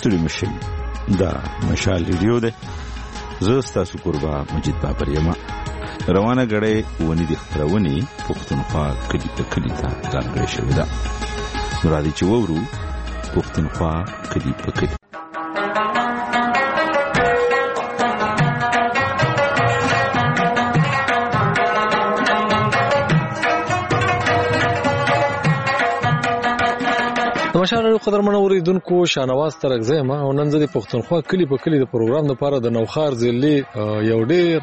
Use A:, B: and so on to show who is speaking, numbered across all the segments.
A: ستړي مشئ. دا مشال ریډیو ده. زه ستاسو قربا مجید بابر یم. روانه غړې ونی د خبرونې پښتونخوا کلی په کلی ته ځانګړې شوې ده. مرادي چې وورو پښتونخوا کلی په کلی.
B: مشاهده قدرمن اوریدونکو شانواز ترغزه ما او نن زه د پښتونخوا کلی په کلی د پروګرام لپاره د نوخار ضلع یو ډیر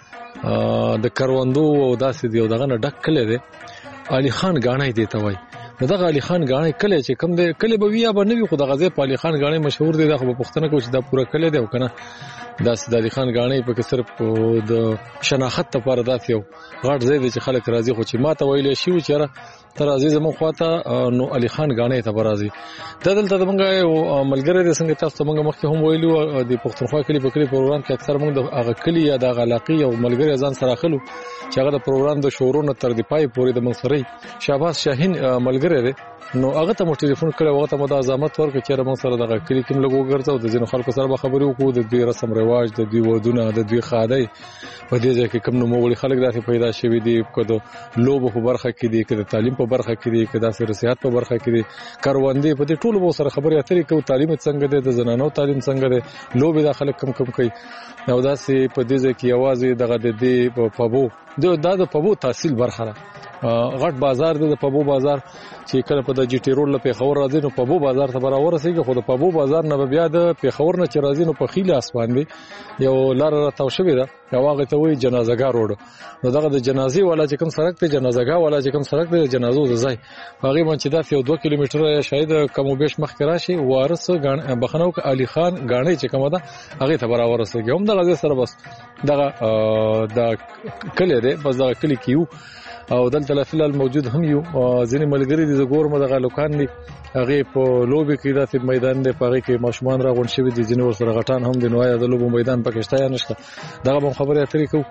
B: د کروندو او داسې یو دغه نه ډک کلی دی. علي خان غاڼې دی ته وای. دغه علي خان غاڼې کلی چې کم دی کلی به ویا به نه وي خو دغه ځای په علي خان غاڼې مشهور دی. دا خو په پښتنه کې چې دا پوره کلی دی او کنه داسې د علي خان غاڼې په کې صرف د شناخت لپاره داسې یو غاټ ځای دی چې خلک راځي. خو چې ماته ویلې شي چې یاره تر عزیز مون خواته نو علي خان غاڼې ته برازي. دا دلته موږ ملګری د څنګه تاسو موږ مخکې هم ویلو د پښتونخوا کلی په کلی پروګرام کې اکثر موږ د هغه کلی یا د علاقې او ملګری ځان سره خلو چې هغه د پروګرام د شورونو تر دی پای پورې د منصري شهباز شاهین ملګری دی. نو هغه ته مو ټلیفون کړو هغه ته مو د ازامت ورکړ چې موږ سره دغه کلی کې لګو ګرځاو د ځینو خلکو سره به خبرې وکړو د دوی رسم رواج د دوی ودونه د دوی خادای په دې ځکه کوم نو مغولي خلک داسې پیدا شوي دي کده لوبو په برخه کې دي کده تعلیم په برخه کې دي کده سیاست په برخه کې دي کاروندې په دې ټولو مو سره خبرې اترې کوو. تعلیم څنګه دی د زنانو تعلیم څنګه دی لوبې د خلک کم کوي او داسې په دې ځکه یوازې دغه د دې په پبو د پبو تحصیل برخه غټ بازار دی د پبو بازار چې کله په د جی ټی روډ له پیښور راځي نو پبو بازار ته برابر رسیږي. خو د پبو بازار نه بیا د پیښور نه چې راځي نو په خیل اسمان دی یو لار راټاو شوی ده یو هغه ته وایي جنازګاه روډ. نو دغه د جنازې والا چې کوم سړک ته جنازګاه والا چې کوم سړک ته جنازو ځای هغه باندې دا یو 2 کیلومتر شاید کم او بیش مخ راشي وارث بخنو ک علي خان غاڼې چې کومه ده هغه ته برابر رسیږي. هم دغه سره بس دغه د کلی دی بس دغه کلی کیو او دلته فلال موجود هم یو ځینې ملګری دي د ګورم دغه لوکان دي هغه په لوبي کې داسې میدان دی په هغه کې ماشومان راغون شوی دي ځینې ورسره غټان هم دي. نو یا د لوبو میدان پکې شته یا نشته دغه به خبرې اترې کوو.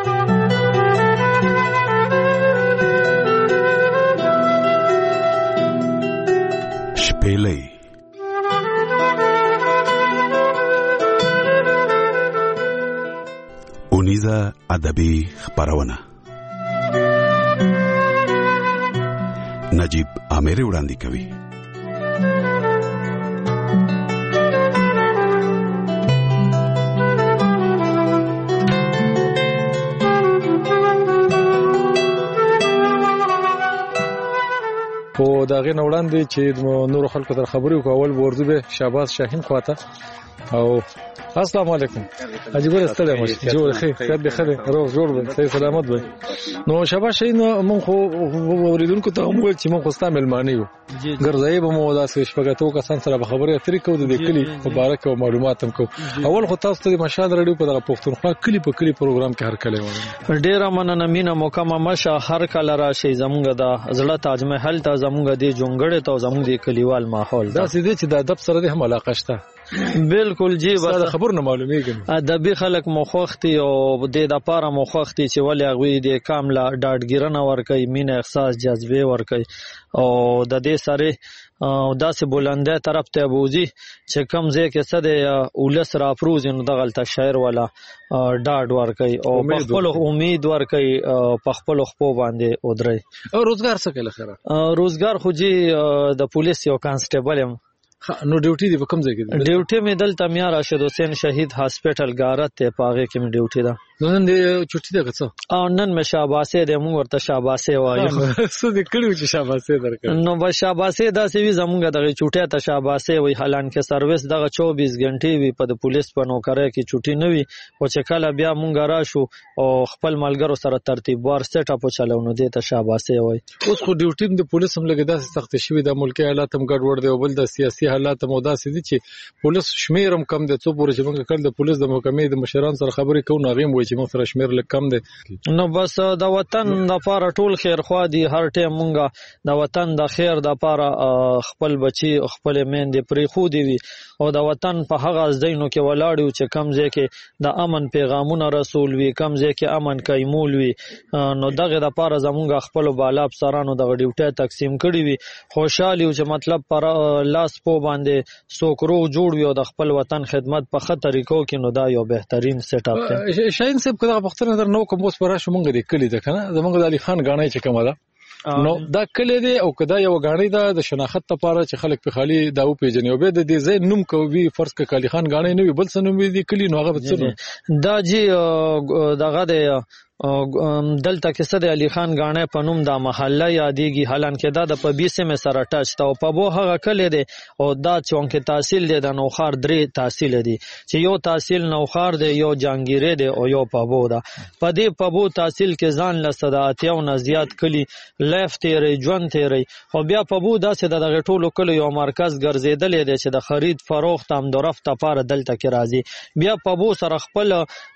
A: شپېلې اونیزه ادبي خبرونه نجیب آمیر وړاندې کوي.
B: په داغه وړاندې چې نور خلکو تر خبرې کول ورځو به شهباز شاهین خواته او السلام علیکم حاجی ګل ستړی مشه جوړ خیر خیر به خیر روغ جوړ به صحیح سلامت به. نو شهباز شاهین مونږ خو اوریدونکو ته هم ویل چې مونږ خو ستاسو ملمانه یو ګرځي به مو داسې شپږاتو کسان سره خبرې اترې کوو د کلی مبارک او معلومات هم کوو. اول خو تاسو ته مشال رادیو په دغه پښتونخوا کلی په کلی پروګرام کې هر کله وایي
C: ډیره مننه مینا مکمه مشه هر کله راشي زمونږ د زړه تاج محل ته زمونږ د جونګړې ته زمونږ د کلیوال ماحول
B: دا سیده چې د ادب سره هم علاقه شته.
C: بالکل جی
B: بس خبر نه معلومیږي
C: ادبي خلک مخوختي او د لپاره مخوختي چې ولې هغه د کامله ډاډګیرنه ورکي مين احساس جذبه ورکي او د دې سره داسې بلنده طرف ته بوزي چې کم ځای کې څه د ولس را پروز نو د غلطه شاعر ولا ډاډ ورکي او په خپل امید ورکي په خپل خپو باندې ودري.
B: او روزګار څه کله خیره
C: روزګار خو جی د پولیس یو کانسټیبل
B: نو ډیوټي دی په کوم ځای کې دی؟
C: ډیوټي مې دلته میا راشد حسین شهید هاسپټل غارت ته پاغه کې مې ډیوټي ده.
B: نن دې چټي ده څه
C: او نن مې شاباسه دې موږ ورته شاباسه وایو
B: څه دې کړو چې شاباسه درکړ
C: نو به شاباسه داسې وی زمونږ دغه چټه ته شاباسه وای حالان کې سرویس دغه 24 غنټې وی په پولیس په نوکرۍ کې چټي نه وی او چې کله بیا مونږ راشو او خپل ملګرو سره ترتیبوار سیټ اپ چلونو دې ته شاباسه وای.
B: اوس خو ډیوټي د پولیس هم لګیدا سخت شوی د ملکی حالات هم ګډوډ دی او بل د سیاسي حالات هم داسې دي چې پولیس شمیرم کم د څو پورې چې موږ کله د پولیس د محکمې د مشران سره خبرې کوو نو غیم وایي وایي چې موږ سره شمیر لږ کم دی.
C: نو بس د وطن لپاره ټول خیر خوا دي، هر ټیم مونږه د وطن د خیر لپاره خپل بچي خپل میندې پرې خو دی وي او د وطن په هغه ځایونو کې ولاړ یو چې کم ځای کې د امن پیغامونه رسول وي، کم ځای کې امن کایمول وي. نو دغه لپاره زمونږ خپل بالا افسرانو د ډیوټي تقسیم کړی وي. خوشاله یو چې مطلب پر لاس په باندې سوکرو جوړ وي او د خپل وطن خدمت په خطر طریقو کې. نو دا یو بهترین سیټ اپ دی.
B: شاهین صاحب کله پښتنه در نو کوم اوس پر راشو مونږ د کلی ده کنه زمونږ د علي خان غاڼې چې کومه ده نو دا کلی دی او کدا یو غاڼې ده د شناخت لپاره چې خلک په خالي دا او پیژني او به د دې ځای نوم کوي فرض ک علي خان غاڼې نه وي بل څه نوم دی کلی نو هغه څه
C: دا جی دغه دی دلته کې صد علي خان غاڼې په نوم د محله یادېږي، حالانکه دا د په 20 مې سره ټچ تا او په بو هغه کلی دی او دا چونکه تحصیل دی د نوخار 3 تحصیل دی چې یو تحصیل نوخار دی، یو جانګيره دی او یو په بو دا. په دې په بو تحصیل کې ځان له صداعتیو نه زیات کلی لایف تیری ژوند تیری خو بیا په بو داسې د غټولو کلی یو مرکز ګرځیدل دی چې د خرید فروخت هم درفت لپاره دلته کې راځي. بیا په بو سره خپل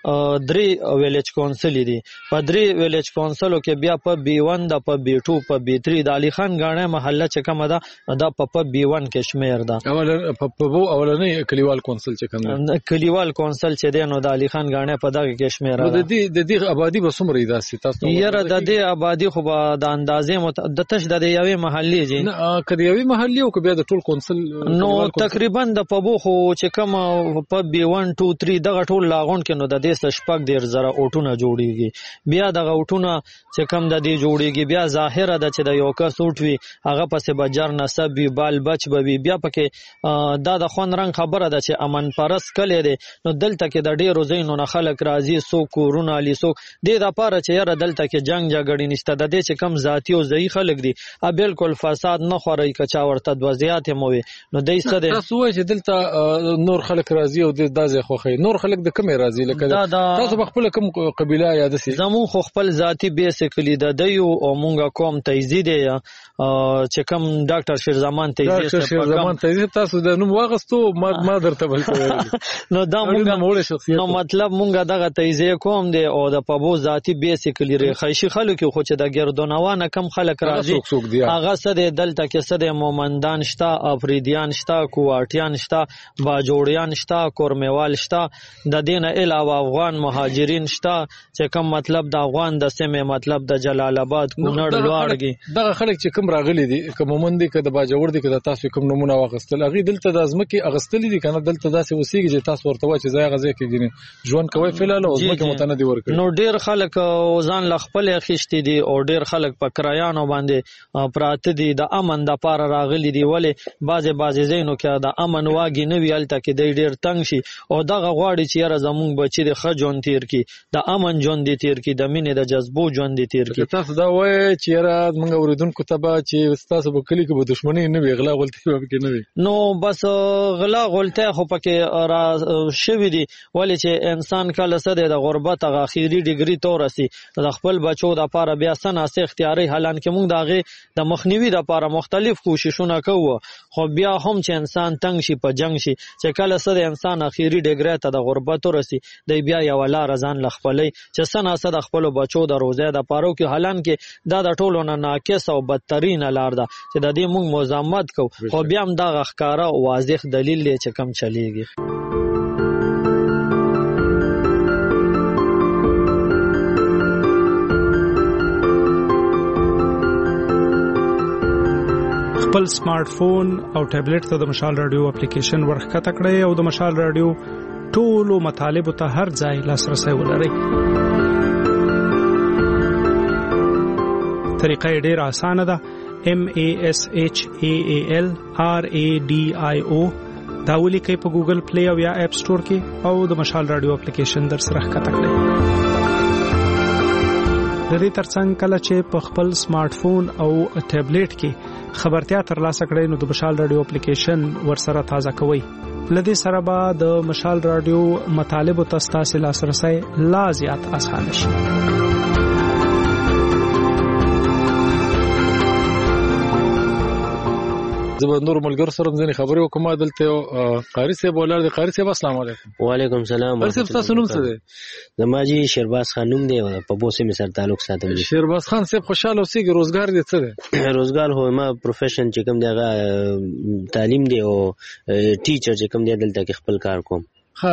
C: 3 ویلیج کونسل دی، په 3 ویلیج کونسلو کې بیا په B1 د په B2 په B3 د علي خان غاڼې محله چې کومه ده دا په B1 کې شمیر ده.
B: په بو اولنې کلیوال کونسل چې کوم
C: کلیوال کونسل چې دی نو د علي خان غاڼې په دغه کې شمیر ده.
B: د دې آبادی به څومره ده تاسو؟
C: یره د دې آبادی خو به د اندازې د تش د یوې محلي جی
B: کدی یوې محلي او بیا د ټول کونسل
C: نو تقریبا د په بو خو چې کوم په B1 2 3 دغه ټول لاغون کې نو د دې شپږ ډیر زره اوټونه جوړیږي. بیا دغه اوټونه چې کم د دې جوړیږي بیا ظاهره ده چې د یو کس اوټ وي هغه پسې بجر نسب وي بال بچ به بیا پکې دا د خون رنګ خبره ده چې امن پرس کلی دی. نو دلته کې د ډیرو ځایونو نه خلک راځي، څوک کورونه علي څوک دې دپاره چې یاره دلته کې جنګ جګړې نشته، د دې چې کم ذاتي او ځایي خلک دي بالکل فساد نه خوري که چا ورته دوه زیات هم وي. نو دی څه دی
B: تاسو وایئ چې دلته نور خلک راځي او دا ځای خوښوي، نور خلک د کومې راځي؟ لکه تاسو په خپله کوم قبیله یا داسې؟
C: زمون خو خپل ذاتی بیسیکلی د دیو او مونږه کوم تیزی دی چې کوم ډاکټر شیرزمان
B: تیزی تاسو د نوم واغستو ما درته بل
C: نو دا مونږه نو مطلب مونږه دغه تیزی کوم دی او د پبو ذاتی بیسیکلی ریخایشي خلک خو چې د ګردونوانه کم خلک راځي هغه سده دلته کې سده مومندان شتا، افریدیان شتا، کوواټیان شتا، باجوړیان شتا، کورمیوال شتا، د دین علاوه افغان مهاجرین شتا چې کم مطلب د افغان د سیمه مطلب د جلال آباد کونړ لوړګي
B: دغه خلک چې کوم راغلي دي کوم مومند دي که د باجوړ دي که د تاسو کوم نمونه واغستل هغه دلته د ازمکه اغستل دي کنه دلته داسې وسیږي چې تاسو ورته وایي چې ځای غزه کې ګینه ژوند کوي فلال او ازمکه متندي ورکړي.
C: نو ډیر خلک ځان ل خپل خښتي دي او ډیر خلک په کرایانو باندې پراته دي د امن د پاره راغلي دي ولې بعضې زینو کې د امن واګي نه ویلته کې د ډیر تنگ شي او دغه غواړي چې یاره زمونږ بچی د خجون تیر کی د امن ژوند دي تیر کی د مینې د جذبو ژوند دي تیر کی.
B: تاسو دا وایي چې یاره موږ اوریدونکو ته به چې تاسو په کلی کې به دښمنی نه وي غلا غلطي به کې نه وي
C: نو بس غلا غلطي خو پکې را شوي دي ولې چې انسان کله سده د غربت هغه اخیری ډیګري تورسي د خپل بچو د پاره بیا سناسه اختیاري حالانکه موږ دغه د مخنیوي د پاره مختلف کوششونه کوو خو بیا هم چې انسان تنگ شي په جنگ شي چې کله سده انسان اخیری ډیګري ته د غربت ورسي د بیا یو لار ځان لخپلې چې سناسه د خپل بچو د روزه د پاره کې حالانکه دا د ټولو نه ناقص او بدترین لار ده چې د دې موږ مزامت کو خو بیا هم دا ښکارا واضح دلیل دی چې کم چلیږي.
D: خپل سمارټ فون او ټابلیټ ته د مشال رادیو اپلیکیشن ورخکته کړئ او د مشال رادیو ټولو مطالبه ته هر ځای لاسرسي ولرئ. طریقه ډیره اسانه ده. MASHAAL RADIO دا ولیکئ په ګوګل پلی او یا اپ سٹور کې او د مشال رادیو اپلیکیشن در سره ښکته کړئ. د دې ترڅنګ کله چې په خپل سمارټ فون او ټابلیټ کې خبرتیا ترلاسه کړئ نو د مشال رادیو اپلیکیشن ورسره تازه کوئ. لدې سره به د مشال رادیو مطالب او تاسو لاسرسي لا زیات اسانه شي.
B: زبندور ملګر سره ځنې خبرې وکم دلته قاری صاحب ولر دی. قاری صاحب السلام علیکم.
E: وعلیکم السلام.
B: قاری صاحب تاسو نوم څه دی؟
E: زما جی شیرباز خان نوم دی او په بوسه می سره تعلق ساتم.
B: شیرباز خان صاحب خوشاله اوسئ. روزګار دې څه دی؟
E: روزګار هو ما پروفیشن چې کوم دی هغه تعلیم دی او ټیچر چې کوم دی دلته کې خپل کار کوم.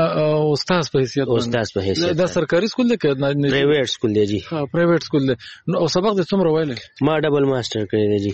B: استاد په حیثیت دا سرکاري سکول دی که
E: پرایویټ سکول دی جی؟
B: پرایویټ سکول دی. او سبق دې څومره ویلی؟
E: ما ډبل ماستر کړی دی جی.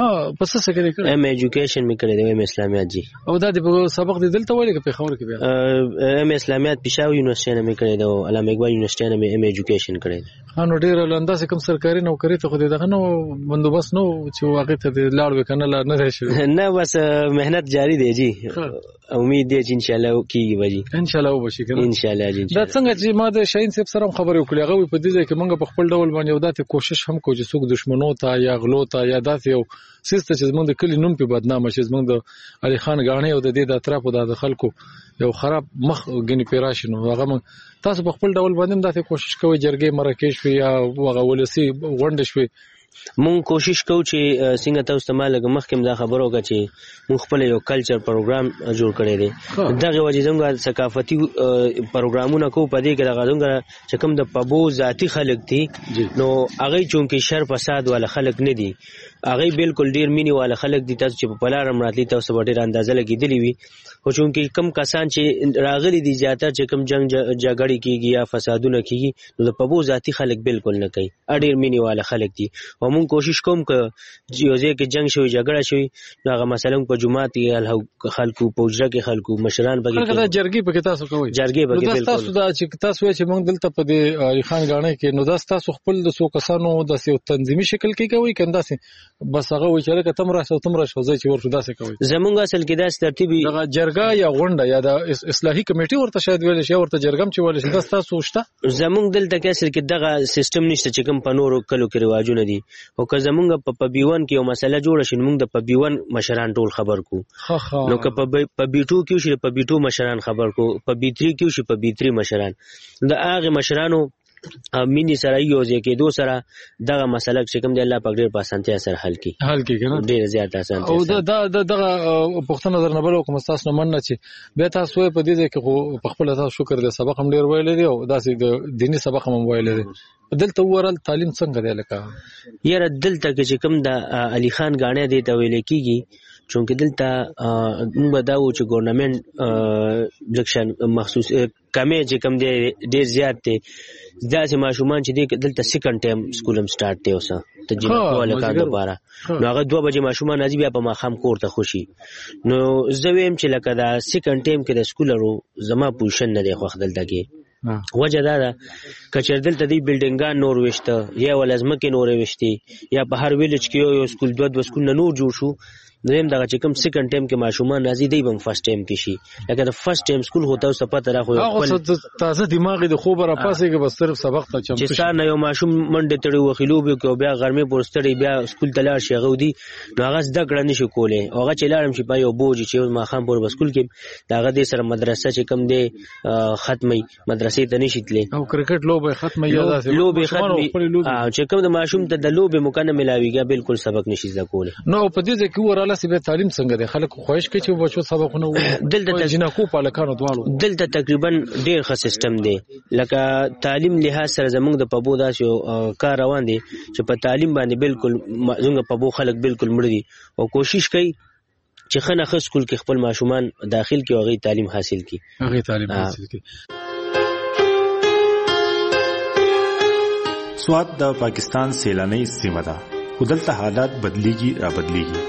B: پس څه کړی؟
E: ایم ایجوکیشن می کړی دی، ایم اسلامیات جی.
B: او دا د سبق دې دلته ویلی که پېښور کې بیا؟
E: ایم اسلامیات پېښور یونیورسيټي نه می کړی دی او علامه اقبال یونیورسيټي نه می ایم ایجوکیشن کړی دی.
B: نو ډېر لنډه کوم سرکاري نوکری ته خو دې دغه نو بندوبست نو چې هغه ته لاړ وکنه لا نه راشي.
E: نه بس مهنت جاری دی جی. امید دی چې ان شاء الله کیږي وجي.
B: ان شاء الله وبشي کنه
E: ان شاء الله جی.
B: دا څنګه چې ما د شاهین صاحب سره خبرې وکړې هغه په دې ځای کې موږ په خپل ډول باندې وداتې کوشش هم کوو چې څوک دشمنو ته یا غلو ته یا داسې یو سیسته چې زموږ د کلی نوم په بدنامه شي، زموږ د علي خان غاڼې او د دې د اطرافو د خلکو یو خراب مخ غني پیراشي نو هغه تاسو په خپل ډول باندې داسې کوشش کوئ جرګې مرکه شوي یا هغه ولسی غونډه شوي.
E: مونږ کوشش کوو چې څنګه تاسو ته مالګه مخکې دا خبرو وکړه چې مونږ خپل یو کلچر پروګرام جوړ کړی دی. دغه وجه زموږ ثقافتي پروګرامونه کوو په دې کې دغه زموږ چې کوم د پبو ذاتی خلک دي نو هغه چونکې شر فساد والا خلک نه دي، هغه بالکل ډیر مینی والا خلک دي. تاسو چې په پلارم راتلی تاسو به ډیر اندازه لګیدلی وي. خو چونکې کم کسان چې راغلي دي زیاتره چې کم جنگ جګړې کیږي یا فسادونه کیږي نو د پبو ذاتی خلک بالکل نه کوي، ډیر مینی والا خلک دي. او مونږ کوشش کوم که یو ځای کې جنگ شوی جګړه شوی نو هغه مثلا په جمعات کې خلکو په حجره کې خلکو مشران پکې
B: دا جرګې پکې تاسو کوئ؟
E: جرګې پکې بالکل.
B: تاسو دا چې تاسو چې مونږ دلته په دې علي خان غاڼې کې نو دا تاسو خپل د څو کسانو د یو تنظیمي شکل کې کوي کنده سي بس هغه وایي چې تم راشه تم راشه ځای چې ورته داسې کوي؟
E: زمونږ اصل کې داس ترتیبي
B: دغه جرګه یا غونډه یا د اصلاحي کمیټې ورته شاید ویل شي ورته جرګم چې ویل شي دا تاسو شته؟
E: زمونږ دلته کې اصل کې دغه سیستم نشته چې کوم په نورو کلو کې رواجونه دي. او که زمونږ په پبیون کې یو مسله جوړه شي موږ د پبیون مشران ټول خبر کو. نو که په بیټو کې شي په بیټو مشران خبر کو، په بیتری کې شي په بیتری مشران. د هغه مشرانو مینی سره یو ځکه دو سره دغه مسله چې کوم دی الله پاک ډیر په اسانتیا سره حل کی کنه ډیر زیات اسانتیا. او
B: دغه پښتنه نظر نه بل کوم تاسو نه مننه چې به تاسو په دې کې خو په خپل تاسو شکر دې سبق هم ډیر ویل دي او داسې د دینی سبق هم ویل دي. دلته ورل تعلیم څنګه دی لکه
E: یاره دلته کې چې کوم د علي خان غاڼې دی ته ویل کیږي چونکه دلته موږ دا و چې ګورنمنت الیکشن مخصوص کمې چې کوم دی ډیر زیات دی. داسې ماشومان چې دی دلته سیکنډ ټایم سکول هم سٹارټ دی اوسه ته جنکو الکان لپاره نو هغه 2 بجې ماشومان راځي بیا په ماښام کور ته خوشي. نو زه ویم چې لکه دا سیکنډ ټایم کې د سکولرو زما پوزیشن نه دی خوښ دلته کې. وجه دا ده کچر دلته دی بلډینګان نور وشته یا ولازمکه نور وشتي یا په هر ویلج کې یو سکول 2 سکول نه نور جوړ شو. نو دغه چې کوم سیکنډ ټایم کې ماشومان راځي دی بم فرست ټایم کې شي لکه د فرست ټایم سکول هوته او سپته راخو
B: هغه تازه دماغ د خوب را پاسه کې بس صرف سبق ته چمتو
E: چې ستانه یو ماشوم منډه تړي وخلو به کو بیا غرمه پورستړي بیا سکول تلار شي غودي نو هغه زده کړه نشي کوله. هغه چې لاړم شي په یو بوج چې ما خام پور سکول کې داغه د سره مدرسه چې کوم دی ختمي مدرسې ته نشي تللی
B: او کرکټ لوبه ختمه یا داسې
E: لوبه ختمي چې کوم د ماشوم ته د لوبه مکنه ملاويږي بالکل سبق نشي زده کوله.
B: نو په دې ځکه وراله سي به تعلیم څنګه دی خلک خواهش کوي چې بچو سبقونه
E: دلته
B: جنکو په لکانو دوالو
E: دلته تقریبا ډیر ښه سیستم دی. لکه تعلیم لحاظ سره زموږ د پبو داسې کار روان دی چې په تعلیم باندې بالکل زموږ پبو خلک بالکل مړ دي او کوشش کوي چې خنه خ سکول کې خپل ماشومان داخل کې او غي تعلیم حاصل کړي.
A: سواد د پاکستان سیلاني سیمه ده خو دلته حالات بدلیږي را بدلیږي.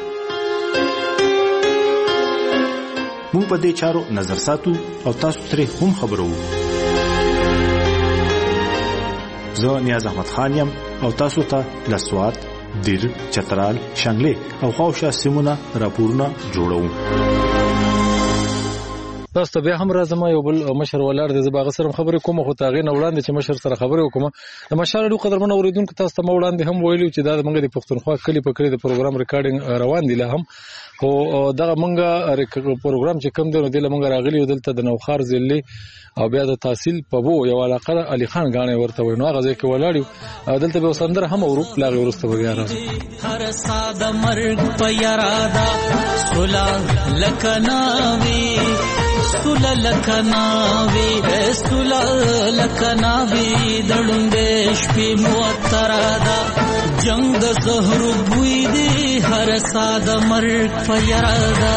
A: مونږ په دې چارو نظر ساتو او تاسو ترې هم خبرو. زه نیاز احمد خان یم او تاسو ته د سواد دیر چترال شانګلې او خواوشا سیمونه راپورونه جوړوم.
B: تاسو ته بیا هم راځم. یو بل مشر ولاړ دی، زه به هغه سره خبرې کوم، خو تاغې نه وړاندې چې مشر سره خبرې وکړم. د مشال راډیو قدرمن اوریدونکو تاسو ته وړاندې هم ویلو چې دا موږ د پښتونخوا کلی په کلی د پروګرام ریکارډینګ روان دی لا هم، خو دغه موږ پروګرام چې کوم دی نو دله موږ راغلی یو دلته د نوخار ضلع او بیا د تحصیل په وو یو علاقه علي خان غاڼې ورته وي، نو هغه ځای کې ولاړ یو دلته به سندره هم اورو لاغه ورسته بیا راځو.
F: هر ساده مرګ په یارادا سولا لکناوي سولا لکناوي سولا لکناوي دړندې شپې موترادا جنگ د زهر بوی دی هر ساده مرګ په یارادا.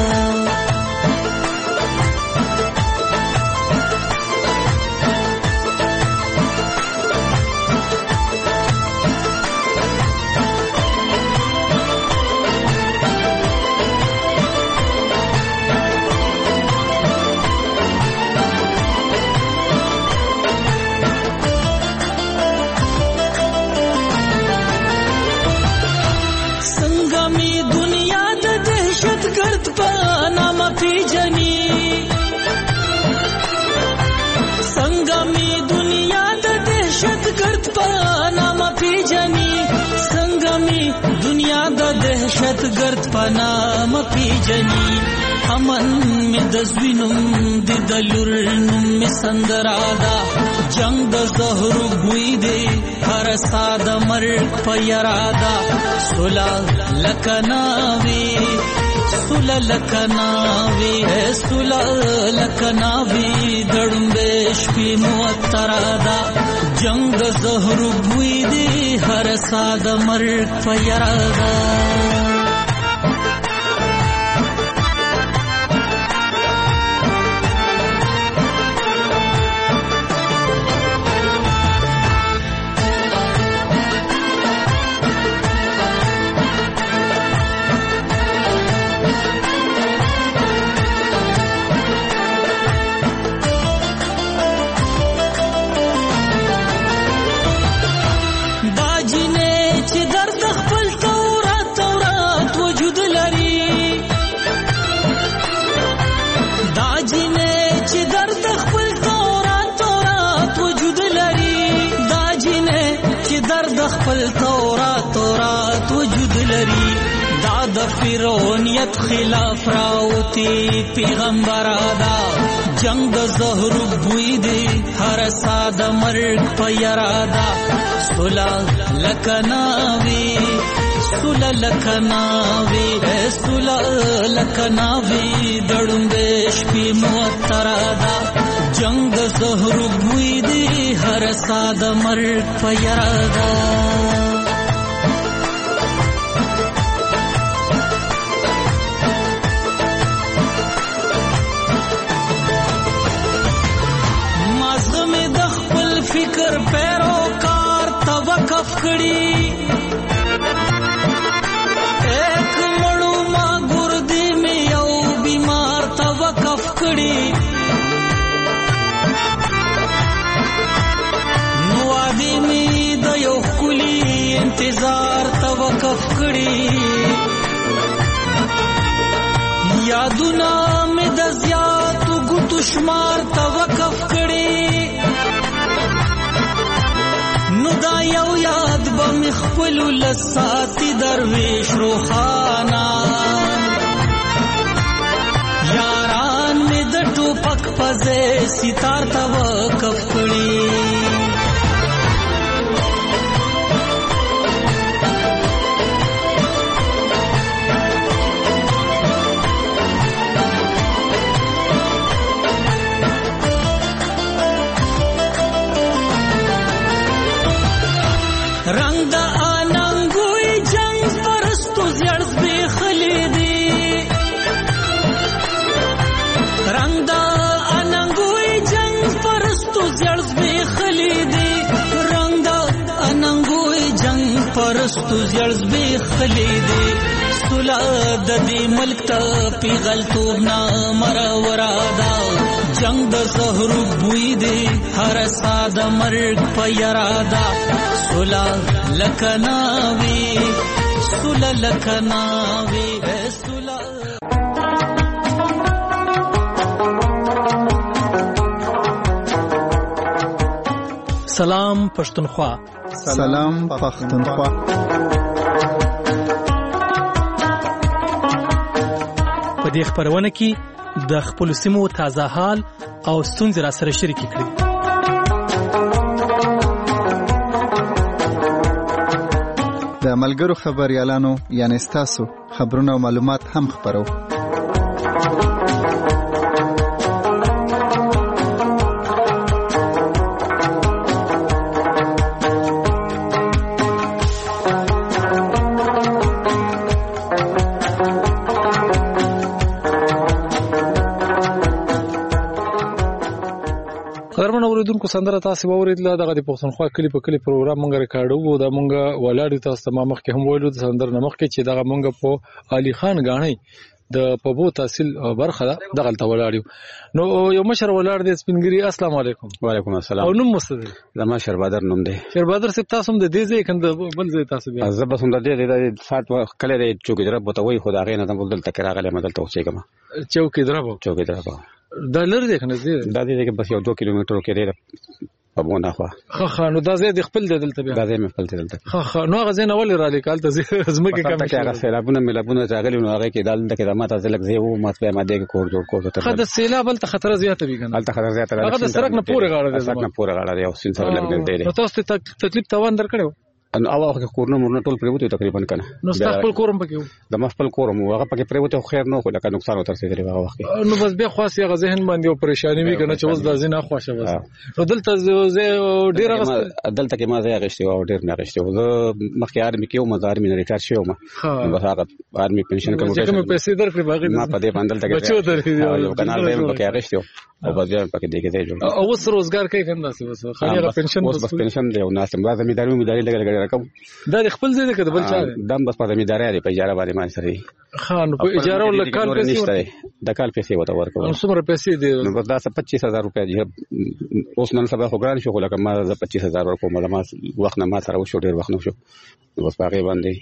F: دهشت گرد پنام پیجنی امن می دزوینم دی دلورنم می سندرادا جنگ د زهر بوی دی هر ساده مرګ پیرادا سولا لکناوی سولا لکناوی سولا لکناوی دړمبې شپې موترادا جنگ د زهر بوی دی هر ساده مرګ پیرادا. تورات وجود لري دا د فرعونیت خلاف راوتی پیغمبر ادا جنگ د زهر بوی دی هر ساده مرګ پیرادا سولا لکناوی سولا لکناوی سولا لکناوی دړمبې شپې موترادا جنگ د زهر بوی دی هر ساده مرګ پیرادا. فکر پیروکار توقف کړي ایک مړو ما ګردی می یو بیمار توقف کړي نو ادي می د یو کلی انتظار توقف کړي یادونه می د زیات ګوتو شمار توقف کړي نو دا یو یاد به مخفل لساتی درویش روحانا یاران می د ټوپک پځې ستار توقف کړي رنگ دا آنانگوی جنگ پرستو زیرز بی خلیدی رنگ دا آنانگوی جنگ پرستو زیرز بی خلیدی رنگ دا آنانگوی جنگ پرستو زیرز بی خلیدی سولا د دې ملک ته پیغلتوب نا مرورادا جنگ د زهر بوی دی هر ساده مرګ پیرادا سولا لکناوی سولا لکناوی سولا
G: سلام پښتونخوا.
H: سلام پښتونخوا.
G: په دې خبرونه کې د خپل سیمو تازه حال او ستونزې را سره شریک کړئ.
H: د ملګرو خبريالانو یعنی ستاسو خبرونه او معلومات هم خبرو.
B: خبرونه اوریدونکو سندره تاسو ووریدل دغه د پښتونخوا کلی په کلی پروګرام مونږ ریکارډ وو دا مونږ ولاړ تاسو ته مخکې هم ویلو د سندره نمخ کې چې دغه مونږ په علي خان غاڼي د پبو تحصیل برخه دغه ته ولاړو. نو یو مشر ولاړ د سپینګری. السلام علیکم.
I: وعلیکم السلام.
B: او نوم مستدل
I: زما شربادر نوم دی.
B: شربادر سپ تاسو هم د دې ځای کنده بل ځای تاسو بیا
I: زب هم د دې سات کله د چوکې درب بوتوي خدای غي نه بل تل راغله مدل ته اوسېګم.
B: چوکې درب دا لر دی کنه زی
I: دا دې کې بس یو 2 کیلومتر کې دی په مونږه خو.
B: خا نو دا زه د خپل دلته بیا
I: دا زه مې خپل دلته.
B: خا نو هغه زنه ولې را لیکال ته زمکه کم
I: کې هغه سیلابونه ملابونه ځاګلی نو هغه کې دالته کې ماته ځلک زه وو ماته به ماده کې کور جوړ کوته ته.
B: خا د سیلاب بل ته خطر زیاته وی کنه.
I: الته خطر زیاته
B: هغه د سرک نه پورې غاړه دی.
I: سرک نه پورې غاړه دی او سین سره لګ دی.
B: نو تاسو ته تکلیف توان درکړو
I: ان اواخه کورونه مرنه ټول پریوته تقریبا کنه.
B: نو خپل کورم پکې
I: د خپل کورم هغه پکې پریوته خیر نه خو لکه نقصان وتر سي دی هغه وخت.
B: نو بس به خاصه هغه ذهن باندې او پریشانی وی کنه چې اوس د ځینه خوښه وځه. نو دلته زه ډیر
I: دلته کې ما زه غشتي او ډیر نه غشتي او زه مخکې ارمي کې او مزار مې ریټایر شوم. بس هغه ارمي پنشن کوم
B: چې کوم پیسې درکړي باغې
I: ما په دې باندې دلته
B: بچو درې
I: یو کنال دی پکې غشتي او بس بیا پکې دې کې دی جوړ
B: او اوس روزګار کوي کنده څه وسه خالي هغه پنشن
I: بس پنشن دی او ناس ما زمینداری لګل رقم
B: دا خپل ځای کې بل چا
I: دم بس په زمینداری دی په اجاره باندې ما سره
B: خان په اجاره ول کال پیسې
I: د کال پیسې وته ورکوم.
B: څومره پیسې دی؟
I: نو بس دا 25000 روپیا دی. اوس نن سبا خو ګران شو لکه ما 25000 ورکوم ما وخت نه ما سره وشو ډیر وخت نو شو بس هغه باندې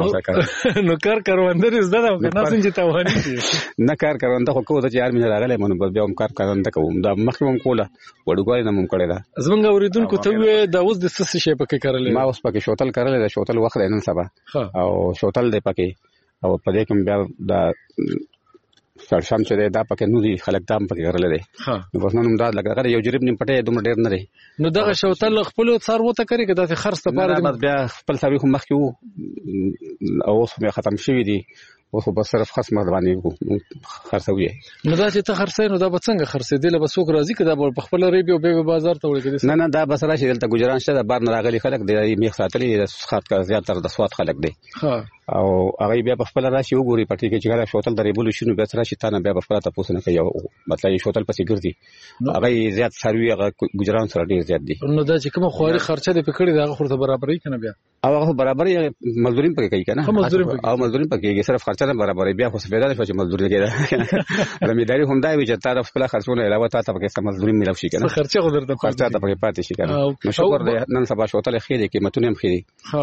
B: نو کار کاروندر زده دا نه څنګه توانی
I: نه کار کارونده خو کوته چې یار مې راغله مونږ بس بیا هم کار کارونده کوم دا مخکوم کوله وړوګای نه مونږ کړی دا
B: زمونږ اوریدونکو ته دا اوس د څه شي پکې کارل
I: ما اوس پکې شوتل کارل دا شوتل وخت نن سبا او شوتل دی پکې او په دې کوم بیا دا سرشم چې دا پکې نو دي خلک دام پکې کارل دی نو بس نن دا لګره یو جریب نیم پټه دومره ډیر نه دی.
B: نو دغه شوتل خپل څارو ته کوي کدا چې خرڅ ته پاره
I: بیا خپل ساوي خو مخکې وو او اوس مې ختم شوی دی اوس په صرف خصم باندې خرڅوي.
B: نو دا چې ته خرڅې نو دا به څنګه خرڅې دی له بسوک راځي کدا په خپل ریبي او به بازار ته وړي.
I: نه دا بس راشي دلته ګجران شته بار نه راغلي خلک دی میخ ساتلي د خاط کا زیاتره د سواد خلک دی او هغه بیا په خپل راشي وګوري پټي کې چې غلا شوتل د ریبولوشن به سره شي تا نه بیا په خپل تاسو نه کوي مطلب شوتل پسې ګرځي هغه زیات سروي هغه ګجران سره ډیر زیات دي.
B: نو دا چې کوم خواري خرچه دی پکړي دا خورته برابرې کنه بیا
I: او هغه برابرې مزدورین پکې کوي کنه او مزدورین پکې صرف خرچه نه برابرې بیا خو څه پیدا نشو چې مزدوري کېده زمینداری هم دا وی چې طرف خپل خرچونه علاوه تا ته پکې مزدوري ملو شي کنه
B: خرچه خو درته
I: خرچه ته پکې پاتې شي کنه. نو شکر دې نن سبا شوتل خېده قیمتونه هم خېدي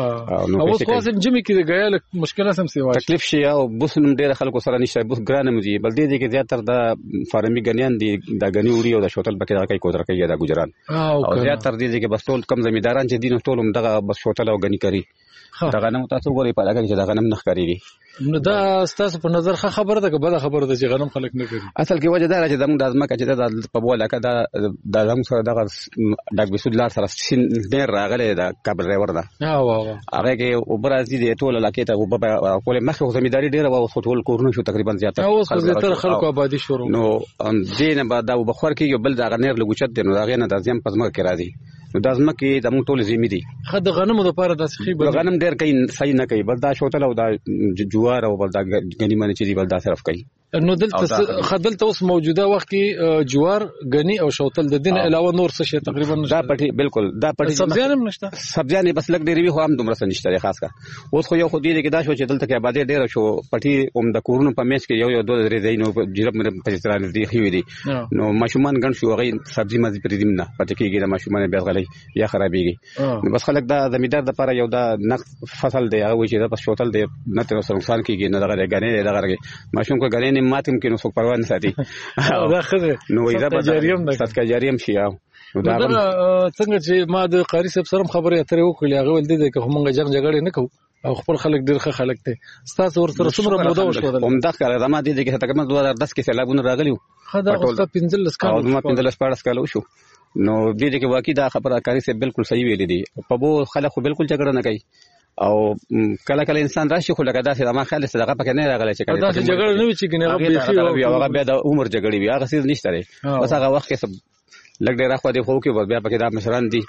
B: نو اوس خاصم جمی کې غیال مشکله سم سی
I: تکلیف شي او بوس نوم ډېر خلکو سره نشته بوس ګرانه مزي بل دې کې زیاتره د فارمي غنیان دي د غنی وړي او د شوتل پکې راکې کوتر کوي دا ګجران او زیاتره دې کې بس ټول کم زمینداران چې دین ټول هم دغه بس شوتل او غنی کوي دا غنم تاسو غوړي په لګل چې دا غنم نخ کوي.
B: نو دا تاسو په نظر خبره ده که بل خبره ده چې غنم خلک نه کوي؟
I: اصل کې وجه دا چې زموږ د ازمکه چې دا په بوله کې دا زموږ سره دغه ډاک بسود لار سره سین ډیر راغلی دا کابل ریور ده هغه کې وبرازي دي ټول علاقې ته وبکول مخه زمینداری ډیره او ټول کورونه شو تقریبا زیاته
B: اوس زیاتره خلکو آبادی شروع
I: نو دینه بعد دا بخور کې یو بل دا غنیر لګوچت دي نو دا غنه د ځم پزما کې راځي نو د ازمکه د موږ ټول زمي دي
B: خد غنمو د پاره د سخي
I: غنم ډیر کوي صحیح نه کوي بل دا شوتل او دا جوار او بل دا غنی منه چې دی بل دا صرف کوي.
B: نو دلته خدلته اوس موجوده وخت کې جوار غنی او شوتل د دین علاوه نور څه شي تقریبا
I: دا پټي بالکل دا پټي
B: سبزیان هم نشته
I: سبزیان بس لګ ډیری خو هم دومره نشته خاص کا اوس خو یو خو دې کې دا شو چې دلته کې آبادی ډیر شو پټي هم د کورونو په میچ کې یو دوه درې دینو جرب مې په ستران دي خو دي نو ماشومان ګن شو غي سبزی مزي پرې دیم نه پټي کېږي د ماشومان بیا غلي یا خرابېږي نو بس خلک دا زمیندار د لپاره یو دا نقص فصل دی هغه چې دا په شوتل دی نه تر سره نقصان کېږي نه دغه غنې دغه ماشوم کو غنې نه ماتم کې نو څوک پروا نه ساتي
B: دا خزه
I: نو ایدا صدقه جاریه شي
B: دا څنګه چې ما د قاری صاحب سره خبرې اترې وکړې هغه ول دي چې موږ جنگ جګړه نه کوو او خپل خلک ډېر ښه خلک دي تاسو ورسره څومره موده وشو
I: همدا کار دا ما دي چې تقریبا 2010 کې سیلابونه راغلي
B: خدا اوسه 15 کال
I: او ما 15 کال وشو نو دې کې واقعي دا خبره کاری سه بالکل صحیح ویلې دي په بو خلک خو بالکل جګړه نه کوي او کله انسان راشي خو لکه داسې ما خیال څه دغه پکې نه راغلی چې
B: کله دا جګړه نه وي چې کنه
I: هغه بیا د عمر جګړې وي هغه څه نشته لري بس هغه وخت کې لګ ډیر خو دې خو کې بیا پکې دا مشران دي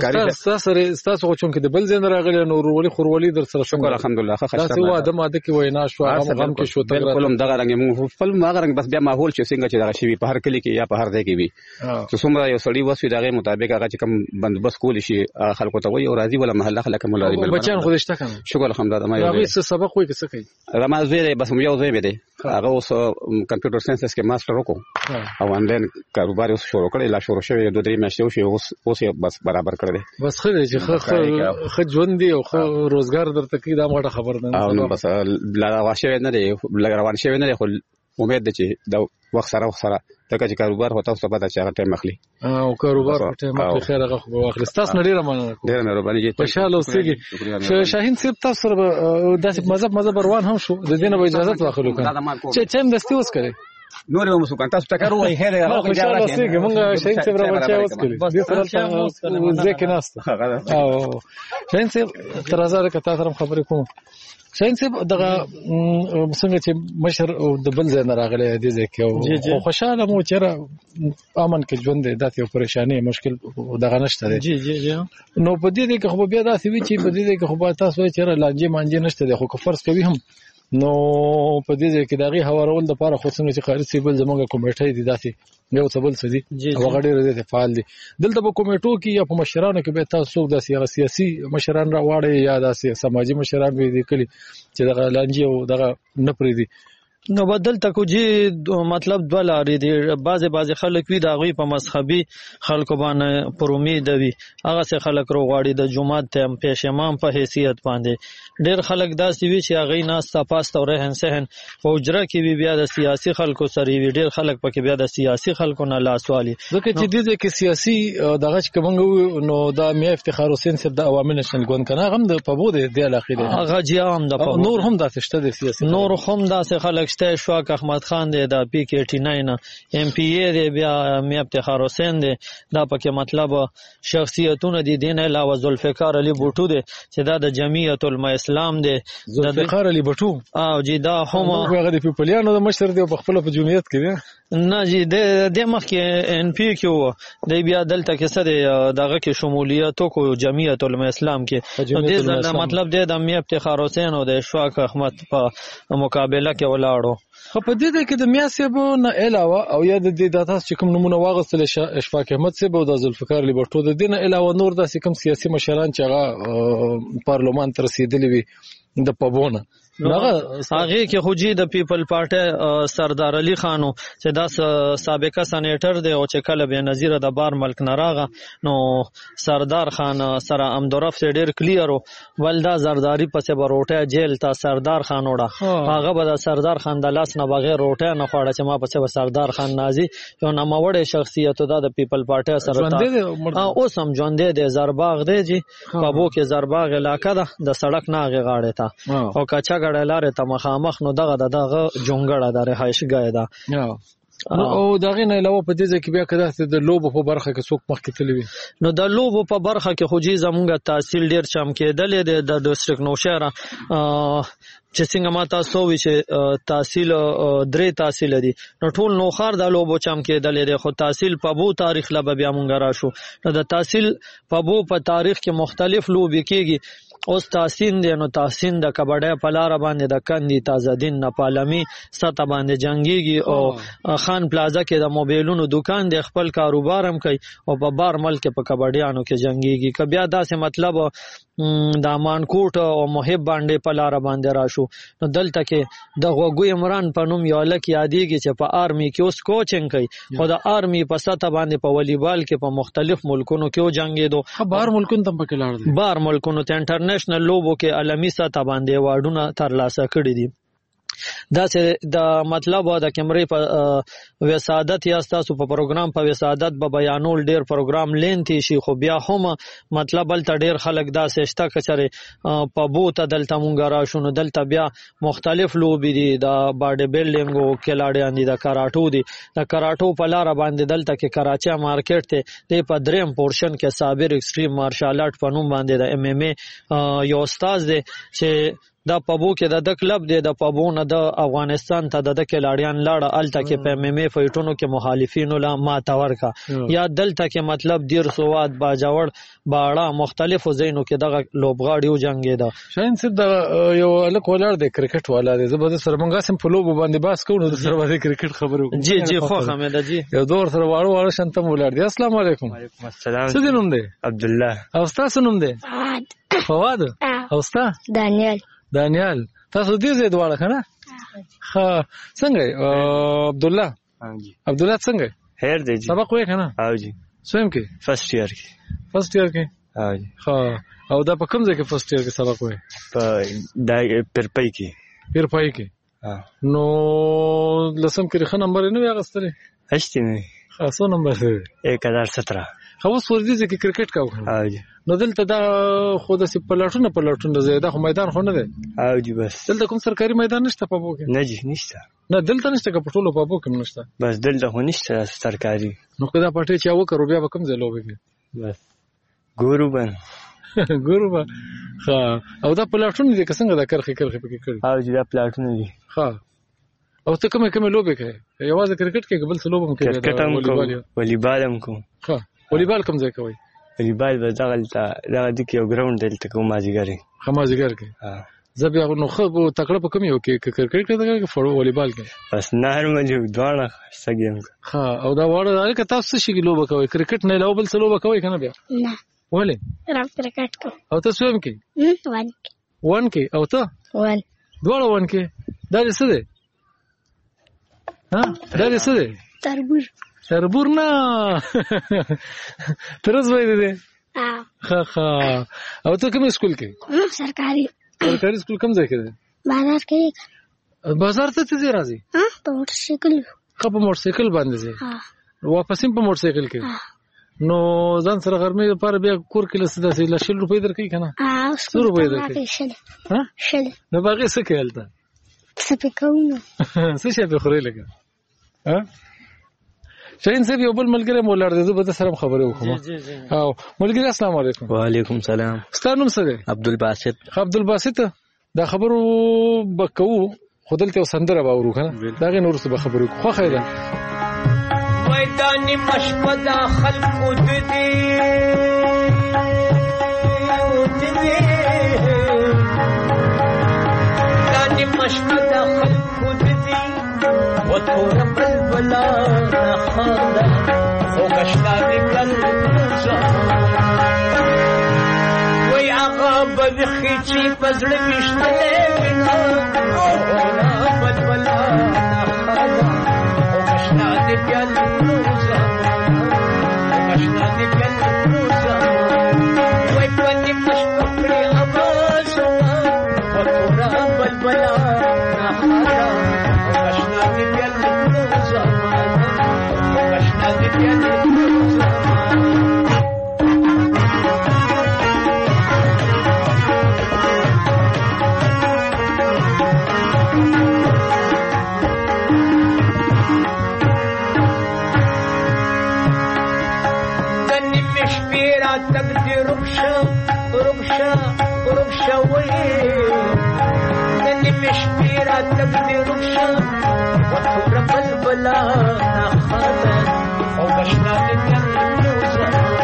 B: تاسو چون کې د بل ځای راغلی نو خورولي در سره
I: شکر الحمدلله ښه
B: خاصه تاسو واده ماده کې وینا شو هغه غم کې شو
I: ته بالکل دغه رنګ موږ خپل هغه رنګ بس بیا ماحول چې څنګه چې دغه شی په هر کلی کې یا په هر ځای کې وي چې څومره یو سړی وسوي دغه مطابق هغه چې کوم بندوبست کول شي خلکو ته وي او راضي ولا محله خلک مولاري
B: بچان خو دې شته کنه
I: شکر الحمدلله ما
B: یو سبق وایي څه کوي
I: رمضان زوی بس یو زوی به دی هغه اوس کمپیوټر ساينس کې ماستر وکړو او انلاین کاروبار اوس شروع کړی لا شروع شوی 2-3 میاشتې اوس بس برابر کړی
B: بس خو دې چې خو ژوند دی او خو روزګار درته کې دا ماته خبر نه
I: او نو بس لا واشه نه دی روان شوی نه دی خو امید ده چې دا وخت سره دغه چې کاروبار هوتا اوس په دا چې هغه ټیم اخلي
B: او کاروبار په ټیم اخلي خیر هغه خو واخلي تاسو نه ډیره مننه
I: ډیره مهرباني جی
B: خوشاله اوسئ شاهین صاحب تاسو سره داسې مذهب روان هم شو د دینه اجازه واخلو کنه چې چم دستي اوس کړي
I: نور یو مسو کانټاس ټکر وای هره هغه
B: خوشاله اوسئ موږ شاهین صاحب را بچا اوس کړي دې سره ځکه ناست او شاهین صاحب تر هزار کته سره خبرې کوم شاهین صاحب دغه څنګه چې مشر د بل ځای نه راغلی دی ځکه او خوشاله مو چیرې امن کې ژوند دی داسې یو پریشانی مشکل دغه نشته دی
C: جی
B: نو په دې کې خو بیا داسې وی چې په دې کې خو تاسو چیرې لانجې مانجې نشته دی خو فرض کوي هم نو په دې کې دغه هوارول د لپاره خو څنګه چې قاری سیبل زمونږ کمیټه دي داسې یو څه بل څه دي او غډېر دي فعال دي دلته په کمیټو کې یا په مشرانو کې به تاسو د سیاسي مشران را واړی یا د سماجی مشران وي دي کلی چې دغه لانجې او دغه نه پری دي
C: نو بدل تکو جی مطلب دوه لارې دي بعضې خلک وي د هغوی په مذهبي خلکو باندې پر امید وي هغسې خلک روغواړي د جومات ته پیش امام په حیثیت باندې ډېر خلک داسې وي چې هغوی ناسته پاسته او رهن سهن په حجره کې وي بیا د سیاسي خلکو سره وي ډېر خلک پکې بیا د سیاسي خلکو نه لاس والي
B: ځکه چې دې کې سیاسي دغه چې کومه نو دا میا افتخار حسین صاحب د عوامي نشن ګوند کنه هم د پبو دی د علاقې دی
C: هغه جی هم د پبو
B: نور هم داسې شته د سیاسي
C: نور هم داسې خلک شته شواک احمد خان دی د پی کې 89 ایم پی ای دی بیا میا افتخار حسین دی دا پکې مطلب شخصیتونه دي دین علاوه ذوالفقار علی بوټو دی چې دا د جمعیت العلماء اسلام دی
B: ذوالفقار علی بوټو
C: او جی دا هم
B: هغه د پیپلیانو د مشر دی په خپل په جمعیت کې دی
C: نه جی د مخکې ان پی کې دی بیا دلته کې سره دغه کې شمولیت کو جمعیت العلماء اسلام کې د مطلب دی د میا افتخار حسین او د شواک احمد په مقابله کې ولاړو
B: خو په دې کې د میا صاحب نه علاوه او یا د دې داتا چې کوم نمونه واغستل اشفاق احمد صاحب او د ذوالفقار علی بوټو د دین علاوه نور داسې کوم سیاسي مشران چې هغه پارلمان ته رسیدلی وي د پبونه
C: هغه کې خو جی د پیپل پارټي سردار علي خانو چې دا سابقه سېنیټر دی او چې کله به نظیر د بار ملک نراغه نو سردار خان سره امدورف ډیر کلیر ولدا زرداری پسې بروټه جیل تا سردار خان وړه هغه به د سردار خان د لاس نه بغیر روټه نه خوړه چې ما پسې سردار خان نازي یو ناموړې شخصیت د پیپل پارټي سره اوس هم ژوند دی زرباغ دی جی بابو کې زرباغ علاقه ده د سړک نه غاړه تا او کچا لارې ته مخامخ نو دغه جونګړه د رهایشګاه ده
B: او دغه نه علاوه په دې کې بیا کده د لوبو په برخه کې څوک مخکې تللی وي
C: نو د لوبو په برخه کې خو جی زمونږ تحصیل ډیر چم کېدل د ډیسټریکټ نوشهره چې څنګه ما تاسو وی چې تحصیل درې تحصیل دي نو ټول نوخار د لوبو چم کېدل دي خو تحصیل په بو تاریخ لا بیا مونږ راشو نو د تحصیل په بو په تاریخ کې مختلف لوبي کېږي اوس تحسین دی نو تحسین د کبډه په لار باندې د کندي تازه دین نه پالمي سطح باندې جنگيږي او خان پلازا کې د موبایلونو دکان دی خپل کاروبار هم کوي او په بار ملک په کبډیانو کې جنگيږي کبیا داسې مطلب د مانکوټ او محب باندې په لار باندې راشو نو دلته کې د غوګو عمران په نوم یو لک یادېږي چې په آرمي کې اوس کوچنګ کوي خو د آرمي په سطح باندې په والیبال کې په مختلف ملکونو کې جنگېدو
B: بار ملکونو ته پکې لاړ دي
C: بار ملکونو ته انټرنیشنل لوبو کې عالمي سطح باندې واډونه ترلاسه کړي دي دا چې د مطلب د کیمرې په وسادت یا تاسو په پروګرام په وسادت به بیانول ډیر پروګرام لینتی شي خو بیا هم مطلب ال ډیر خلک دا سشته کچره په بوته دلته مونږ را شنو دلته بیا مختلف لوبي دي د باډي بیلډینګ او کلاډیان دي د کراټو دي د کراټو په لار باندې دلته کې کراچا مارکیټ ته د په دریم پورشن کې صابر ایکستریم مارشال آرټ په نوم باندې د ام ام ای یو استاد دی چې دا پبو کې د کلب دی د پبو نه د افغانستان ته د کلاډیان لاړه الته کې په ام ام ای فایټونو کې مخالفینو لا ماتور کا یا دلته کې مطلب دیر سواد باجوړ باړه مختلفو زینو کې دغه لوبغاړیو جنگي دا
B: شاین سید د یو الک ولر د کرکټ والا دی زبر سره مونږه سم په لوب باندې باس کوو د سره باندې کرکټ خبرو
C: جی خو حمید جی
B: یو دور سره واړو شنتم ولر دی السلام علیکم
J: وعلیکم السلام
B: څه دې نوم دی
J: عبد الله
B: او تاسو نوم دی فواد او تاسو دانیال تاسو دې زید واړه کنه ها څنګه عبد الله څنګه
J: خیر دی جی
B: سبق وای کنه
J: او جی
B: سویم کې
J: فرست ایئر کې
B: او جی ها او دا په کوم ځای کې فرست ایئر کې سبق وای
J: په پرپای کې
B: نو لسم کې ښه نمبر نه واغستلې
J: هشته نه
B: خاصو نمبر
J: 1017
B: خو ورځي چې کرکټ کاوه
J: او جی
B: نو دلته دا خو د پلاټونه زیاده خو میدان خو نه دی
J: او جی بس
B: دلته کوم سرکاري میدان نشته په بو کې
J: نه جی نشته
B: نه دلته نشته که په ټولو په بو کې نشته
J: بس دلته خو نشته سرکاري
B: نو کدا پټه چا وکړو بیا به کوم ځای لوبي کې
J: بس ګورو به
B: ها او دا پلاټونه دي که څنګه دا کرخي پکې کړی
J: او جی دا پلاټونه دي
B: ها او ته کومه لوبي کوي یوازې کرکټ کې قبل څه لوبم کوي
J: کرکټ هم کوي والیبال هم کوي
B: ها والیبال کوم ځای کوي
J: والیبال به دغه د یو ګراوند دلته کوم مازیګر
B: کې زه بیا نو خو تکړه په کوم یو کې کرکټ کې فوټبال والیبال کې
J: بس نارمل یو دواړه سګیم
B: ها او دا وړه که تاسو شي لوبه کوي کرکټ نه لاو بل څه لوبه کوي کنه بیا
K: نه
B: ولې
K: رام کرکټ کو
B: او ته سویم کې وان کې او ته
K: وان
B: دواړه وان کې دا څه دی ها دا څه دی تربور نه ترز وای دی ها او ته کوم سکول کې
K: سرکاري
B: سکول کوم ځای کې دی بازار ته ته راځي
K: په موټرسایکل
B: په موټرسایکل باندې ځي واپس په موټرسایکل کې نو ځان سره غرمې لپاره بیا کور کې لسه داسې لشل روپۍ درکې کنه 100 روپۍ درکې ها
K: شل
B: نو باغې څه کېلته
K: څه پکونه
B: څه شي به خوري لګا ها شاین صاحب یو بل ملګری مولار دی زه به سره خبرې وکم او ملګری السلام علیکم
J: وعلیکم السلام
B: ستاسو نوم څه دی عبدالباسط دا خبرو بکو خودلته سندره باورو کنه دا غي نور څه به خبرې خو خیره
F: وایدانی مشپدا خلقو ددی دانی مشپدا خلقو ددی وتور بلبلا نخادا وقشتاني كالموزة وي عقاب بخيتي بزل بيشتلينا ونا بلبلا نخادا وقشتاني كالموزة وي بني مشبكري أبازونا وتور بلبلا نخادا وقشتاني كالموزة دني مشبيرة تقدي ربشة وين دني مشبيرة تقدي ربشة وطور بلبلا نخادا وبشناني كالموزة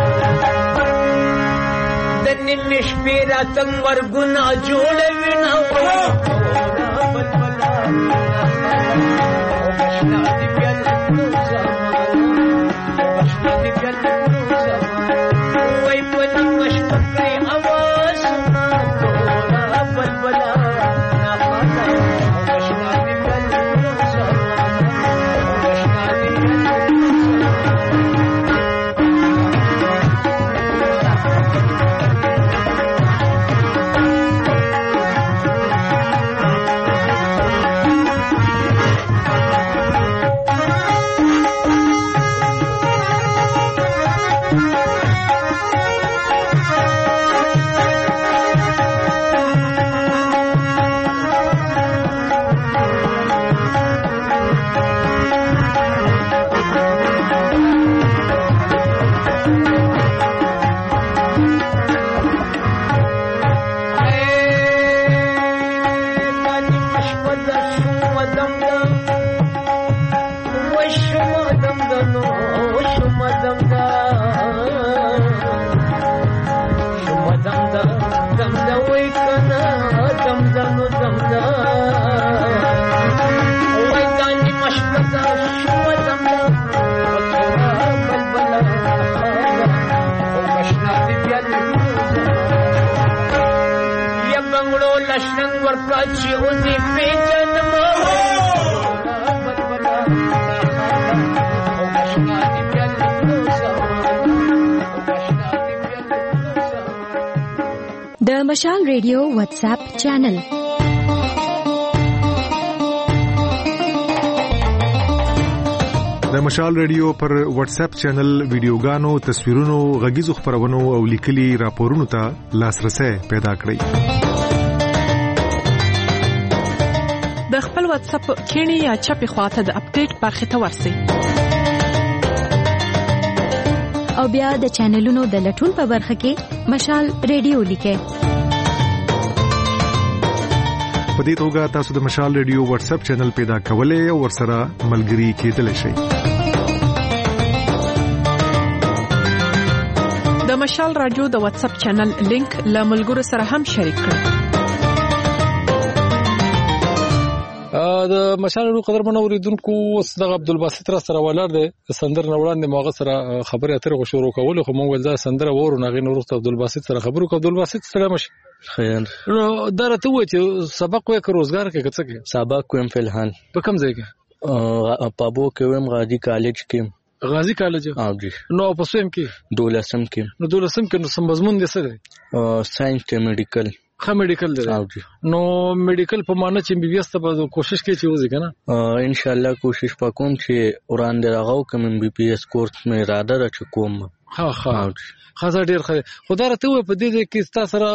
F: دني مشبيرة تنور قنا جولة وينا وطور بلبلا نخادا وبشناني كالموزة وبشناني كالموزة ويبني مشبكري أواسنا وطور بلبلا نخادا وبشناني كالموزة
L: داشنګ ورکړه چې اوسې پیژنم
M: د مشال ریډیو واتس اپ چینل
N: د مشال ریډیو پر واتس اپ چینل ویډیوګانو، تصویرونو، غږیزو خبرونو او لیکلي راپورونو ته لاسرسي پیدا کړئ.
O: د خپل واتس اپ کینی یا چپی خواته د اپډیټ برخه ته ورسئ
M: او بیا د چینلونو د لټون په برخه کې مشال ریډیو لیکئ.
N: په دې توګه تاسو د مشال ریډیو واتس اپ چینل پیدا کولای او ورسره ملګري کېدلی شئ.
O: د مشال رادیو د واتس اپ چینل لینک له ملګرو سره هم شریک کړئ.
B: د مشال ورو قدرمن اوریدونکو صدق عبدالباسط را سره ولر دی سندر نوړان د موغه سره خبرې اترې شروع کول خو مونږ ول دا سندر ورو نغې نور عبدالباسط سره خبرو کو. عبدالباسط سلام شه.
J: خیر
B: نو درته و چې سبق وې که روزګار کې څه کې
J: سبق کوم فلحال
B: په کوم ځای کې
J: پابو کې ویم غازی کالج کې
B: غازی کالج
J: او جی
B: نو په سیم کې
J: دولسم کې
B: نو سم مضمون دي څه دی
J: ساينس ته میډیکل
B: خا میډیکل دی نو میډیکل په معنی چې بي بي اس ته کوشش کوي چې وځي کنه
J: ان شاء الله کوشش وکوم چې وړاندې راغو کوم بي بي اس کورس مې اراده را چکوم.
B: ها خاصه ډیر خیر خدای راته و په دې کې تاسو سره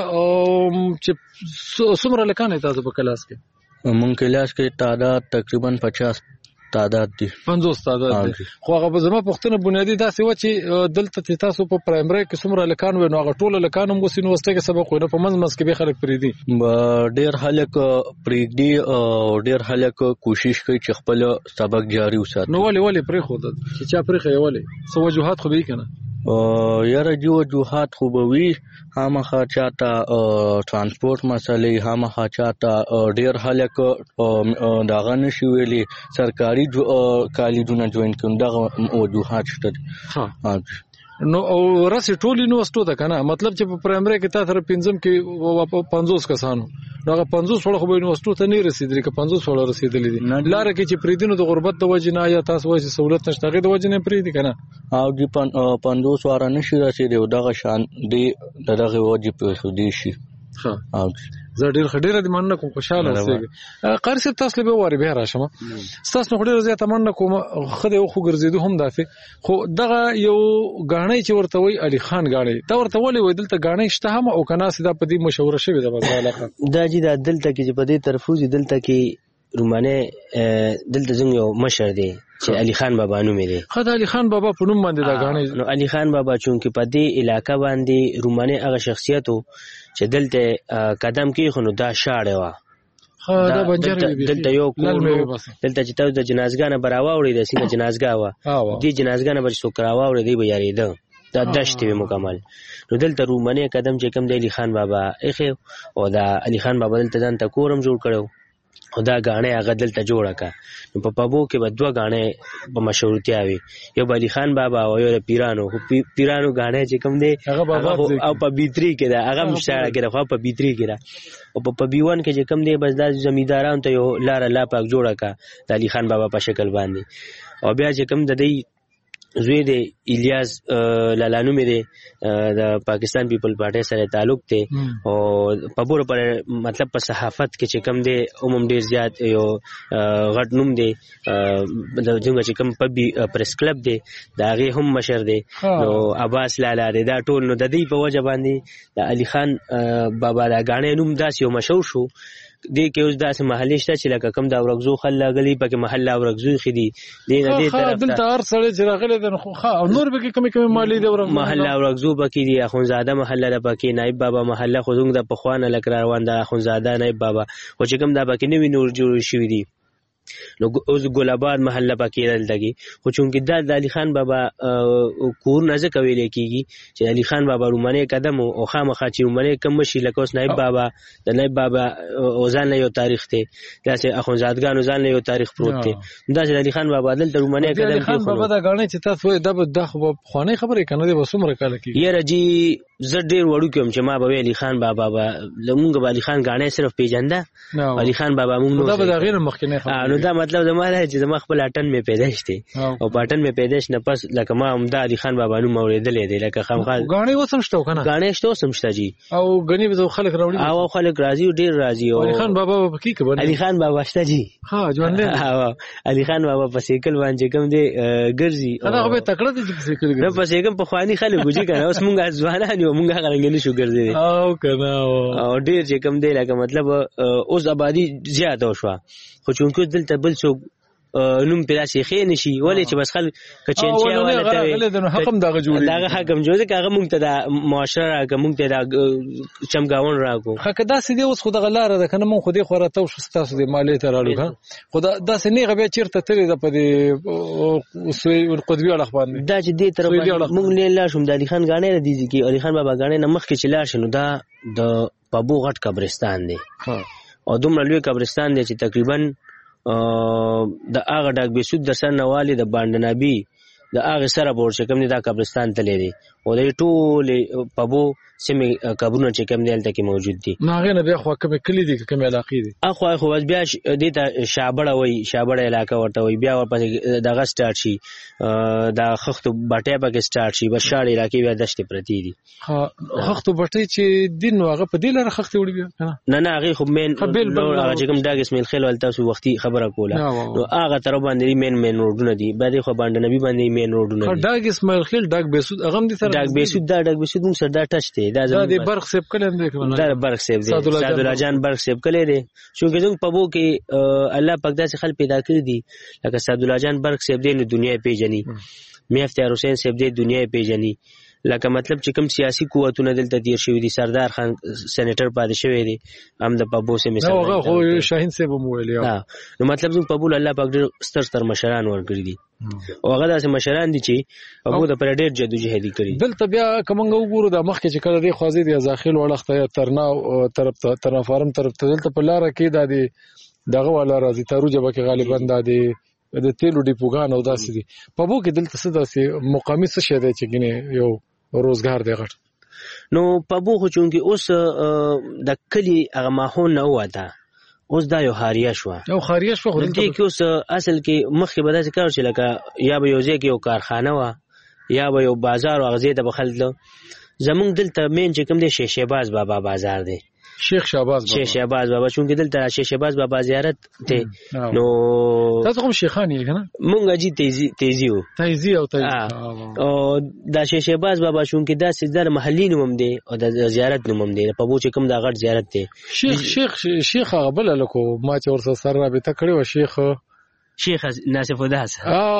B: چې څومره لکانه تاسو په کلاس کې
J: مونږ کلاس کې تعداد تقریبا 50 تعداد دي
B: 50 تعداد دي خو هغه زما پښتنه بنیادی داسې و چې دلته تاسو په پرایمري کې څومره لکان و نو هغه ټول لکان هم وسینو واستګه سبق ونه په منځ کې به خلک پریدي
J: ډیر خلک پریدي او ډیر خلک کوشش کوي چې خپل سبق جاری وساتي.
B: نو ولې پرې خو د چې پرې خېولې سو وجوهات خو به کنه
J: یاره جو وجوهات خوبوي هامخا چاته ترانسپورت مسلې هامخا چاته ډیر خلک داغه نشي ویلي سرکاري کالجونه جوین کوي دغه وجوهات شته.
B: ها نو او راسي ټول یونیورسيټو ته کنه مطلب چې په پرایمري کې تاسو سره پنځم کې 50 کسانو هغه 50 وړ خو به یونیورسيټو ته نه رسیدلی که 50 وړ رسیدلی دي لار کې چې پریدینو د غربت د وجې نه یا تاسو وایي سہولت نشته د وجې نه پریدي کنه
J: او دی 50 وړ نشي رسیدي او دغه شان دی دغه وجې په خودي شي.
B: ها او زه ډیر خډیره د مننه کوم خوشاله اوسېږم قاری صاحب تاسو له به واره به راشم تاسو نو خډیره زیاته مننه کوم خدای خو ګرځیدو هم دافه خو دغه یو غاڼې چې ورته وای علي خان غاڼې دا ورته ولې وای دلته غاڼې شته هم او کنه سیده په دې مشوره شوی د علاقه
E: دا چې د دلته کې په دې طرفوزي دلته کې رومانه دلته زنګ یو مشر دی چې علي خان بابا نوم دی.
B: خدای علي خان بابا په نوم باندې دا غاڼې
E: نو علي خان بابا چونکه په دې علاقه باندې رومانه هغه شخصیتو چې دلته قدم کې خو نو دا شاړه وا
B: دا بنجر
E: دلته یو کور دلته چې تاسو د جنازګانه براوړې د سینه جنازګا وا دې جنازګانه بچ سو کراوړې دی به یاري ده دا دشت وی مکمل نو دلته رومانه قدم چې کم دی علي خان بابا اخه او دا علي خان بابا دلته ځان ته کورم جوړ کړو خدا غاڼه هغه دلته جوړه کا نو په پابو کې به دوه غاڼه په مشهورتیا وي یو علي خان بابا او یو پیرانو غاڼه چې کوم دی او په بیتری کې دا هغه مشاعره کې خو په بیتری کې دا او په بیوان کې چې کوم دی بس د زمیدارانو ته یو لار لا پاک جوړه کا د علي خان بابا په شکل باندې او بیا چې کوم د دې زوی دی الیاس لالانو مې دی د پاکستان پیپل پارټي سره تعلق دی او په بور پر مطلب په صحافت کې چې کم دی عموم ډیر زیات یو غټ نوم دی د څنګه چې کم په پریس کلب دی دا غي هم مشر دی نو عباس لالا دی دا ټول نو د دې په وجه باندې د علي خان بابا دا غاڼې نوم داس یو مشهور شو دې کې اوس داسې محلي شته چې لکه کم دا ورغزو خل غلي پکې محله ورغزو خدي دې نه دې طرف
B: دلته هر سړی چې راغلی د خو او نور به کې کمی مالی دی ورغزو
E: محله ورغزو پکې دی اخونزاده محله ده پکې نائب بابا محله خو زنګ د پخوانه لکه روان ده اخونزاده نائب بابا خو چې کم دا پکې نوی نور جوړ شوی دی نو اوس ګلاباد محله پکې دلته خو چونکې د علي خان بابا کورونه ځکه ویل کېږي چې علي خان بابا رومنی قدم او خامخا چې رومنی کم شي لکه اوس نایب بابا د نایب بابا ځان له یو تاریخ دی داسې اخونزادګانو ځان له یو تاریخ پروت دی داسې علي خان بابا دلته رومنی قدم
B: علي خان بابا دا غاڼې چې تاسو وایي دا خو خوانې خبرې کنه دی وسومره کال کې
E: یاره جی زه ډېر وړو کوم چې ما به علي خان بابا لمونږ به علي خان غاڼې صرف پیژنده علي خان بابا مونږ
B: دا به دا غیر مخکنه
E: نو دا مطلب زما دی چې زما خپل اټن مې پیدائش دی او پټن مې پیدائش نه پس لکه ما هم د علي خان بابا نوم اورېدلې دی لکه خامخا
B: غاڼې وسم شته کنه
E: غاڼې شته وسم شته جی
B: او غني به خلک راوړي
E: او خلک راځي ډېر راځي او
B: علي خان بابا په کې کبن
E: علي خان بابا شته جی
B: ها ژوند دی
E: علي خان بابا په سیکل باندې کوم دی ګرځي
B: هغه به تکړه دي په سیکل
E: ګرځي په سیکل په خواني خلک ګوجي کنه اوس مونږه ځوانان یو مونږه غلنګ نشو ګرځي
B: او کنه
E: او ډېر چې کوم دی لکه مطلب اوس آبادی زیاته شو خو چونکو دلته بل څوک نوم پیدا شي خې نشي ولې چې بس خلک کچنچیا
B: ولته حکم دغه جوړي
E: دغه حکم جوړي کاغه مونږ ته د معاشره راکه مونږ ته د چمګاون راکو
B: خکه داسې دی اوس خو دغه لار ده کنه مونږ خو دې خو راته شو تاسو د مالی ته رالو کنه خو داسې نه غبي چیرته تلې د پدې سوی قدوی اړه باندې
E: دا چې دې تر مونږ نه لا شوم د علي خان غاڼې د دي کې علي خان بابا غاڼې نه مخ کې چلا شنو دا د پابو غټ قبرستان دی او دومره لوی قبرستان دی چې تقریبا د هغه ډاک بیسود د سر نوالی د باندنابي د هغه سره بور چې کوم دی دا قبرستان ته لري او د ټول پبو سیمه قبرونه چې کوم دی الته کې موجود دي
B: نو هغه نه بیا خو کوم کلی دي کوم علاقې دي
E: اخو بیا د ته شابړه وای شابړه علاقه ورته وای بیا ورپسې دغه سٹارټ شي د خختو بټه به سٹارټ شي بس شاړې علاقې بیا دشت پرتی دي
B: خختو بټه چې دین واغه په دې لاره خختې وړي
E: نه نه هغه خو مین هغه چې کوم داګ اسماعیل خیل ولته سو وختي خبره کوله نو هغه تر باندې مین روډونه دي باندې خو باندې نبی باندې مین روډونه
B: داګ اسماعیل خیل داګ بیسود هغه دي
E: داګ بیسود موږ سره دا ټچ دی دا
B: د برخ سیب کلم دی
E: دا برخ سیب دی سعد الله جان برخ سیب کلی دی چونکه زموږ په بو کې الله پاک داسې خلک پیدا کړی دي لکه سعد الله جان برخ سیب دی نو دنیا پیژني مې افتیار حسین سیب دی دنیا پیژني لکه مطلب چې کوم سیاسي قوتونه دلته تیر شوی دي سردار خان سېنیټر پاتې شوی دی هم د پبو سه مثال
B: هغه خو شاهین سیب مو ویلی
E: نو مطلب زموږ په بول الله پاک ډېر ستر مشران ورګړي دي او هغه داسې مشران دي چې ابو د پر ډېر جدوجهدي کړی
B: دلته بیا کومنګ وګورو د مخ کې چې کله دی خوازي دی ځاخیل وړخته ترناو طرف ته ترنافارم طرف ته دلته په لار کې د دغه والا راځي تاروجه به کې غالبا د تیلو ډیپوګان او داسې دي په بو کې دلته څه داسې مقامي څه شه دی چې ګنې یو روزګار دی غټ
E: نو په بو خو چونکی اوس د کلی هغه ماحول نه وته اوس دا یو خاریه شو
B: خو
E: دې کې اوس اصل کې مخکې به داسې کار چې لکه یا به یو ځای کې یو کارخانه و یا به یو بازار او غزې ته بخلل زمونږ دلته مین چې کوم دی شیشه باز بابا بازار دی
B: شیخ شهباز بابا
E: چونکه دلته شیخ شهباز بابا زیارت ته نو
B: تاسو کوم شیخان یې کنه
E: مونږه جی تیزی او دا شیخ شهباز بابا چونکه دا سیدار محلي نوم دی او د زیارت نوم دی په بو چې کوم دا غټ زیارت دی
B: شیخ غبل لکو ما چې ورسره سره رابطه کړې و
E: شیخ ناصف وداس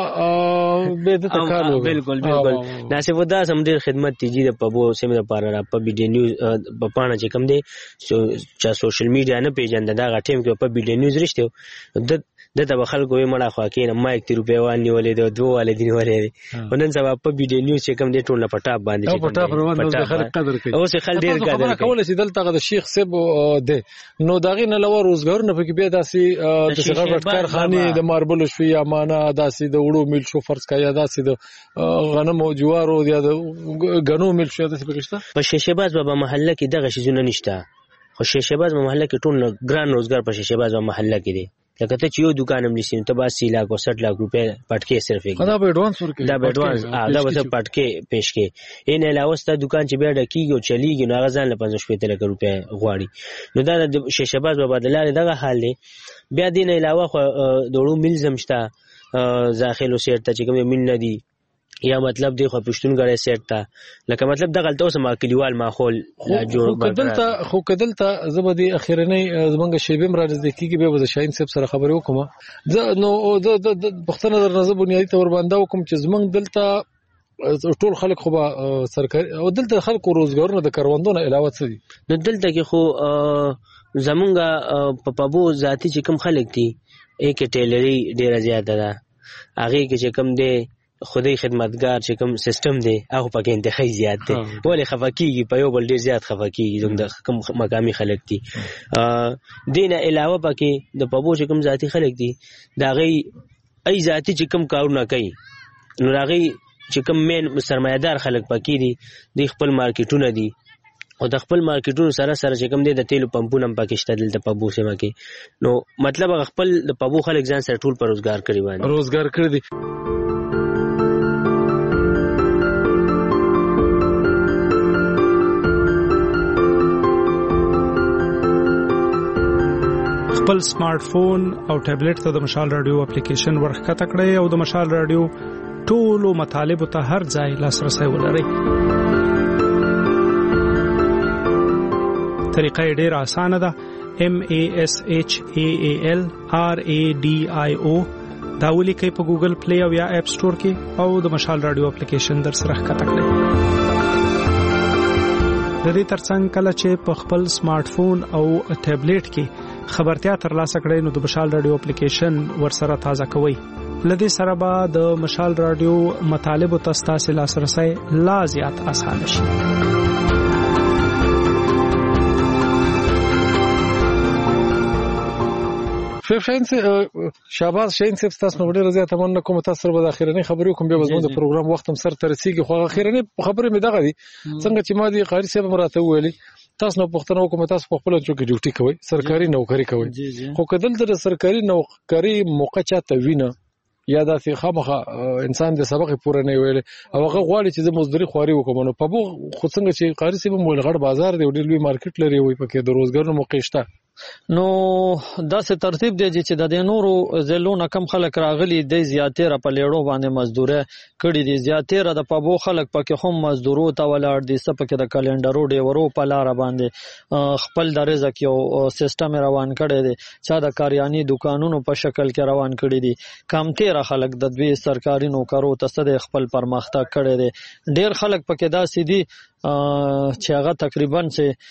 B: به د تکالو
E: بالکل ناصف وداس هم ډیر خدمت تیجی د پبو سیمه لپاره را په بي ډي نیوز په پاڼه چې کوم دی چې سوشل میډیا نه پیژند دا غټیم کې په بي ډي نیوز رښتیو د ته خلکو یې مړه خوا کې نه ما 1 روپیا وانی ولې د دوه والدین ولې ونن سبا په بي ډي نیوز چې کوم دی ټول په ټاپ باندې
B: چې په ټاپ روان د خلک قدر کوي
E: اوس خل ډیر قدر
B: کوي چې دلته د شیخ سیب دی نو داغه نه لور روزګار نه پکې به داسي د شغل کارخانه د ماربل شو یا معنا داسي د وړو مل شو فرض کا یا داسي د غنم او جوارو یا د غنو مل شو داسي پکې
E: په شیشهباز بابا محله کې دغه شیزونه نشته خو شیشهباز محله کې ټول ګران روزګار په شیشهباز محله کې دی لکه ته چې یو دکان هم لسین ته 80 लाख او 60 लाख روپے پټکې صرف یې
B: دا به ایڈوانس ورکړي
E: دا به ایڈوانس دا به پټکې پېښ کې ان علاوه ست دکان چې بیا ډکیږي او چلیږي نو هغه ځان له 15 لک روپے غواړي نو دا د شیشهباز په بدلاره دغه حال دی بیا دین علاوه دوړو ملزم شته داخلو سیټ ته چې کوم مل نه دی یا مطلب دی خو پښتون غړې سیټ ته لکه مطلب د غلطو سم کلیوال ماحول
B: جوړ خو کدلته زبدي اخیرنی زمونږ شیبم را نږدې کیږي به د شاهین صاحب سره خبرې وکم زه نو د پښتنه در نظر بنیادی تور باندې وکم چې زمونږ دلته ټول خلک خو به سرکاري او دلته خلکو روزګارونه د کاروندونو علاوه څه دي
E: دلته کې خو زمونږ په پبو ذاتی چې کوم خلک دي کې ټیلری ډیره زیاته ده، هغه کې چې کوم دی خدای خدمتګار چې کوم سیستم دی هغه پکې انتخابي زیات دی، ولې خفقېږي په یو بل ډیر زیات خفقېږي زموږ د کوم مقامي خلک دي. دینه علاوه پکې د پبو چې کوم ذاتی خلک دي دا غي ای ذاتی چې کوم کارونه کوي نو راغي چې کوم مین سرمایدار خلک پکې دي د خپل مارکیټونه دي او د خپل مارکیټونو سره سره چې کوم دی د تیلو پمپونه هم پکې شته دلته پبو سیمه کې، نو مطلب خپل د پبو خلک ځان سره ټول پر روزګار کړي باندې
B: روزګار کړی دي.
D: خپل سمارټ فون او ټابلیټ ته د مشال رادیو اپلیکیشن ورخکته کړئ او د مشال رادیو ټولو مطالبو ته هر ځای لاسرسي ولرئ. طریقه ډیره اسانه ده. MASHAALRADIO دا ولیکئ په ګوګل پلی او یا اپ سٹور کې او د مشال رادیو اپلیکیشن در سره ښکته کړئ. د دې ترڅنګ کله چې په خپل سمارټ فون او ټابلیټ کې خبرتیا ترلاسه کړئ نو د مشال رادیو اپلیکیشن ورسره تازه کوئ. لدې سره به د مشال رادیو مطالبو ته ستاسو لاسرسي لا زیات اسانه شي.
B: شاباس شاهین صاحب تاسو نو ډیره زیاته مننه کوم. تاسو سره به اخیرنی خبرې کوم، به زموږ د پروګرام وخت هم سر ترسيږي، خو اخیرنی خبرې مې دغه دي څنګه چې ما دي قاری صاحب مراته ویلي تاسو نو پښتنو کوم تاسو په خپل چوکي ډیوټي کوي، سرکاري نوکری کوي، خو کدل د سرکاري نوکری موقع چاته وینه یا داسې خامخه انسان د سبق پوره نه ویل او هغه غواړي چې د مزدوري خواري وکوم نو په بو خو څنګه چې قاری صاحب مول غړ بازار دی ډیر لوی مارکیټ لري وي پکې د روزګار موقع شته.
C: نو داسې ترتیب دی چې د نورو زلون کم خلک راغلي د زیاتره په لیړو باندې مزدوره کړي دي، زیاتره د پبو خلک پکې هم مزدورو ته ولاړ دي، سپکه د کلندرو ډیورو په لار باندې خپل د رزق یو سیستم روان کړي دي، چا د کاریانی دکانونو په شکل کې روان کړي دي، کم تیر خلک د دوی سرکاري نوکرو ته صد خپل پرمختګ کړي دي، ډیر خلک پکې داسې دي چې هغه تقریبا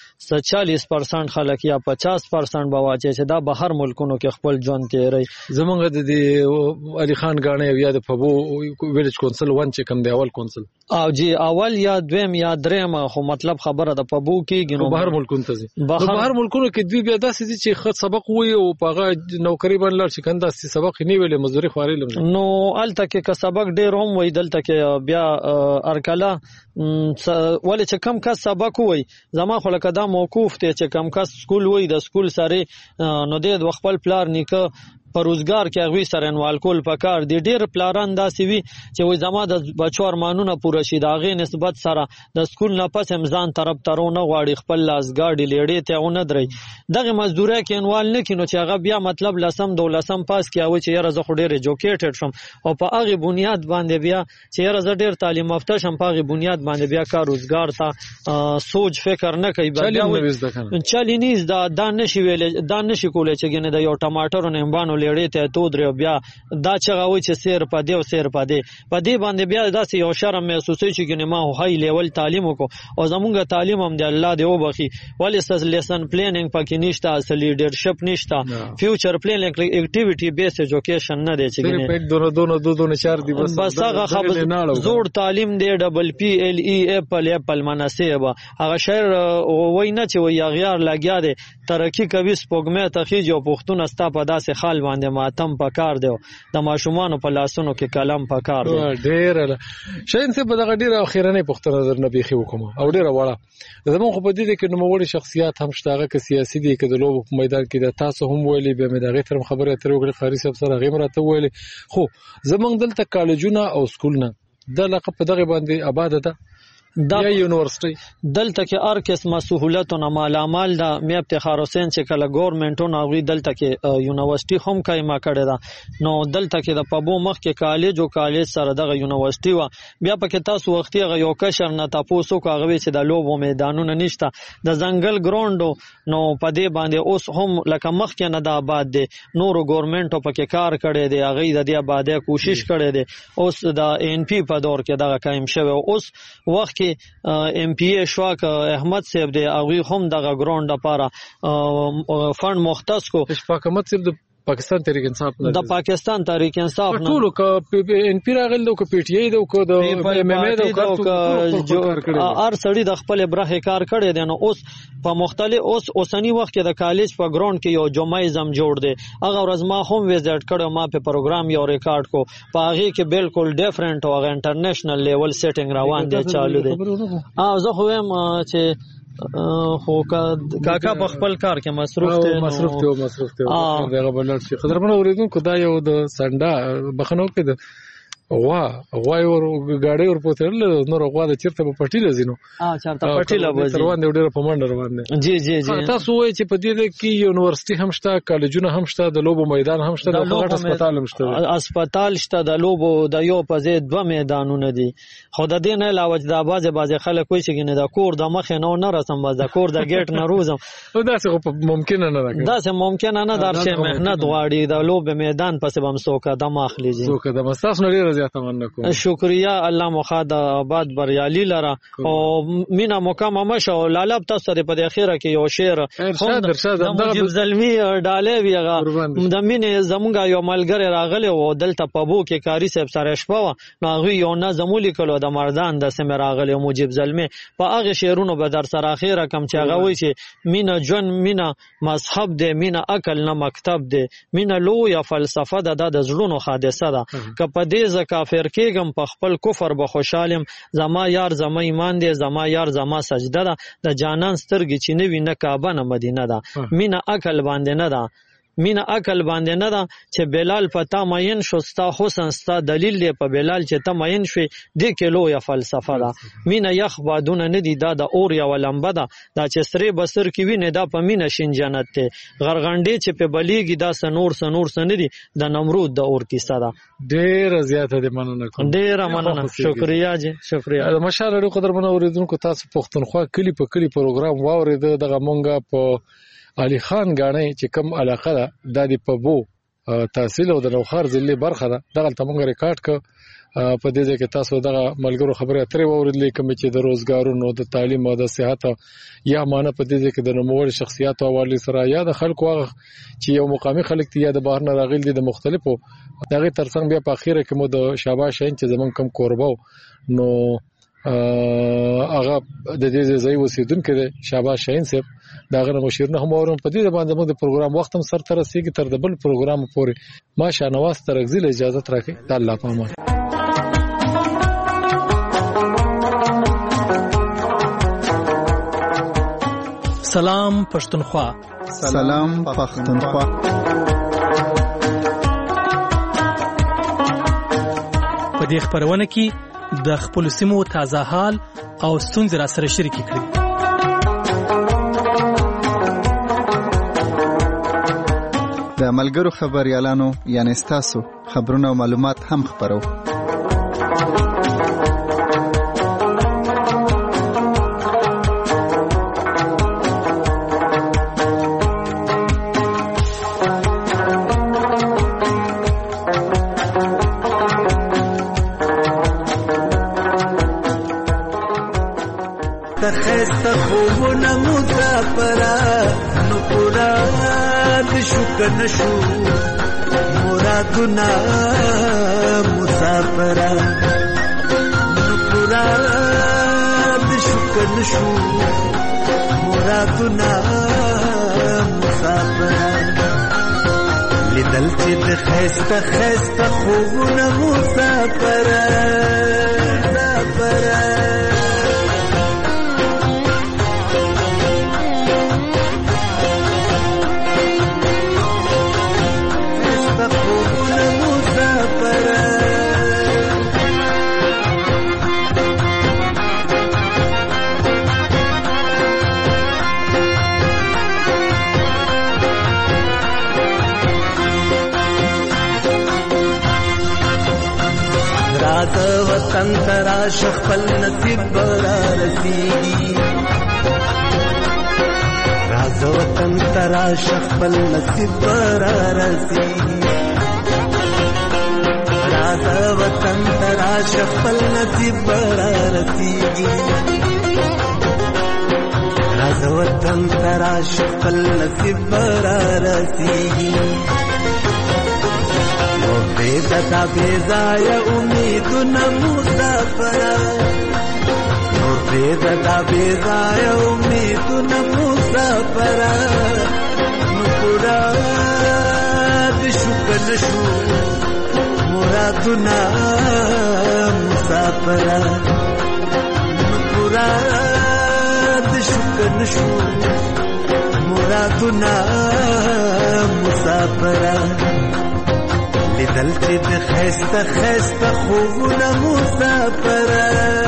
C: 40% خلک یا 50% بواچي چې دا بهر ملکونو کې خپل ژوند تیری.
B: زمونږ د علي خان غاڼه یا د پبو ویلج کونسل ون چې کوم دی اول کونسل
C: او جی اول یا دویم یا دریم، خو مطلب خبره د پبو کېږي نو
B: بهر ملکونو ته ځي. بهر ملکونو کې دوی بیا داسې دي چې خط سبق وي او پاغه نوکری باندې لړ چې کنده سبق نه ویلې مزدوري خواري لم
C: نو الته کې که سبق ډیر هم وي دلته کې بیا ارکلا ولې چې کم کس سبق وي زما خو لکه دا موقوف ته چې کم کس سکول وي د سکول سره نو د خپل پلار نیکه په روزګار کې هغه سره انوال کول پکار دي. ډیر پلاران داسې وي چې وای زما د بچو ارمانونه پوره شي دا غي نسبت سره د سکول نه پس امزان طرف ترونه غواړي خپل لاسګاډي لیړې ته ونه دري دغه مزدوري کې انوال نه کینو چې هغه بیا مطلب لسم دولسم پاس کې او چې یاره زه خو ډیر ایجوکیټډ شم او په هغه بنیاد باندې بیا چې یاره زه ډیر تعلیم یافته شم په هغه بنیاد باندې بیا کار روزګار ته سوچ فکر نه کوي چالینیز دا نشي ویل دا نشي کولای چې ګنه د یو ټماټر نه امبانو لیړې ته تو درو بیا دا چغوي چې سیر پدې او سیر پدې باندې بیا داسې یو شرم محسوسي چې ګنه ما هاي لیول تعلیم وکړو او زمونږ تعلیم هم دی الله دې وبخي ولې سس لیسن پلانینګ پکې نشته اصل لیډرشپ نشته فیوچر پلانینګ اکټیویټي بیس ایجوکیشن نه دی چې ګنه دونه چار دی بس هغه خبر زوړ تعلیم دی ډبل پی ال ای اپل مناسبه هغه شهر وای نه چې وای غیار لګیا دی ترقی کوي سپوږمې تخیج او پښتون استا په داسې حال باندې ماتم پکار دی د ماشومان په لاسونو کې کلم پکار دی
B: ډیر شاین څه په دغه ډیر اخیرنه پښتون نظر نه بيخي وکم او ډیر وړه زموږ خو په دې کې نو وړي شخصیت هم شتاغه کې سیاسي دي کې د لوب په میدان کې د تاسو هم ویلي به مې دغه تر خبره تر وګړي خاري صاحب سره غیم راته ویلي خو زمونږ دلته کالجونه او سکولونه د لقب په دغه باندې آباد ده
C: د یونیورسيټي دلته کې هر قسمه سہولتونه مالامال دا مې افتخار حسین چې کله ګورنمنټونه غوي دلته کې یونیورسيټي هم قائمه کړې ده نو دلته کې د پبو مخ کې کالج او کالج سره دغه یونیورسيټي و بیا پکې تاسو وختي یو کشر نه تاسو کوغوي چې د لوبو میدانونه نشته د ځنګل ګراوند نو پدې باندې اوس هم لکه مخ کې نه د آباد دي نورو ګورنمنټو پکې کار کړي دي هغه د دې آبادې کوشش کړي دي اوس د ان پی په دور کې دغه قائم شوی اوس وخت ام پی ای شواک احمد صاحب دی هغه هم دغه ګراوند لپاره فند مختص کو
B: شفاق احمد صاحب د پاکستان تحریک انصاف
C: د پاکستان تحریک انصاف نه
B: ټول ک ان پی راغل د ک پی ټی ای د ک د ایم ایم ای د ک
C: ار سړی د خپل برخه کار کړی دی. نو اوس په مختلف اوسنی وخت کې د کالج په ګراوند کې یو جمعیزم جوړ دی. هغه ورځ ما هم وزټ کړو، ما په پروګرام یو ریکارډ کو، په هغه کې بالکل ډیفرنٹ او انټرنیشنل لیول سیټینګ روان دی چالو دی. زه خو هم چې خو کاکا په خپل کار کې مصروف دی
B: دغه بلل شي. قدرمن اوریدونکو دا یو د سنډا بخنو کې د غوا ور غاډي ور پوتل نور غوا د چیرته په پټی لزینو
C: چارته پټی لوي
B: روان دی ډېر په منډه روان دی.
C: جی
B: تاسو وایي چې په دې کې یونیورسيټي هم شته، کالجونه هم شته، د لوبو میدان هم شته، د هسپتال هم شته.
C: هسپتال شته، د لوبو د یو په ځای دوه میدانونه دي. خو د دې نه علاوه د بازي خلک وایي چې د کور د مخ نه رسم باز د کور د ګیټ نه روزم
B: داسې ممکن نه ده،
C: داسې ممکن نه در شي مهنت غواړي. د لوب میدان پسې بم سوکا د ماخلي جی
B: سوکا د مستاس نه ډیر زیاته مننه کوم.
C: شکریا الله مخاد آباد بریالي لره او مینا مکمه مشه لالب تاسو په د اخیره کې یو شعر
B: ارشاد
C: مجيب زلمی ډالې ویغه د مینې زمونږ یو ملګری راغلی او دلته په بو کې کاری صاحب سره شپه نو هغه یو نظم لیکلو د مردان د سم راغلی مجيب زلمی په هغه شعرونو به در سره اخیره کم چې هغه وایي چې مینا جون مینا مذهب دی، مینا عقل نه مکتب دی، مینا لو یا فلسفه ده د زړونو حادثه ده. که په دې ز کافر کېږم په خپل کفر به خوشالم، زما یار زما ایمان دی، زما یار زما سجده ده، د جانان سترګې چې نه وي نه کعبه نه مدینه ده. مینه عقل باندې نه ده، مینه عقل باندې نه ده چې بلال پتا مین شو ستا حسن ستا دلیل دی په بلال چې ته مین شوې دې کې لویه فلسفه ده. مینه یخ بادونه نه دي دا د اور یوه لمبه ده، دا چې سرې بسر کې وینې دا په مینه شین جنت دی. غرغنډې چې په بلیږي دا سنور نه دي د نمرود د اور کیسه ده.
B: ډېره زیاته دې مننه کوم.
C: ډېره مننه، شکریا جی شکریا.
B: مشال اړو قدرمن اوریدونکو تاسو پښتونخوا کلی په کلی پروګرام واورید. دغه مونږه په علي خان غاڼې چې کم علاقه ده د په بو تحصیل او د نوخار ضلع برخه ده دغه ته مونږ ریکارډ ک په دې ځای کې تاسو دغه ملګرو خبره اترې واوریدلې کوم چې د روزګارونو د تعلیم او د صحت یا مانه په دې ځای کې د نوموړي شخصیت او حواله سره یا د خلکو هغه چې یو مقامي خلک تی یا د بهر نه راغلي دي د مختلفو دغه ترڅنګ بیا په اخیره کې مو د شاباش شین چې زمون کم کوربو نو هغه د دې ځای اوسیدونکو دی شاباش شین صاحب داغه مشیر نه هم اورم په دې باندې موږ د پروګرام وخت هم سر تر رسیدي تر د بل پروګرام پورې ماشا نواز ترغزیل اجازه راکړي الله پامان.
G: سلام پښتونخوا.
H: سلام پښتونخوا.
G: په دې خبرونه کې د خپل سیمو تازه حال او ستونزې را سره شریک کړئ.
H: د ملګرو خبريالانو یعنی تاسو خبرونه او معلومات هم خبرو.
F: تخست خوبونه مسافرا نو پورا د شکر نشو مرادونه مسافرا نو پورا د شکر نشو مرادونه مسافرا لیدل چې د خست خوبونه مسافرا مسافرا وطن تراش خپل نصیب برا رسیږي راز وطن تراش خپل نصیب برا رسیږي راز وطن تراش خپل نصیب برا رسیږي راز وطن تراش خپل نصیب برا رسیږي
P: پریدا بیزای امیدونه مسافره نور پریدا بیزای امیدونه مسافره نو پورا د شکر شو مرادونه مسافره نو پورا د شکر شو مرادونه مسافره لیدل چې د خسته خسته خوبونه مسافره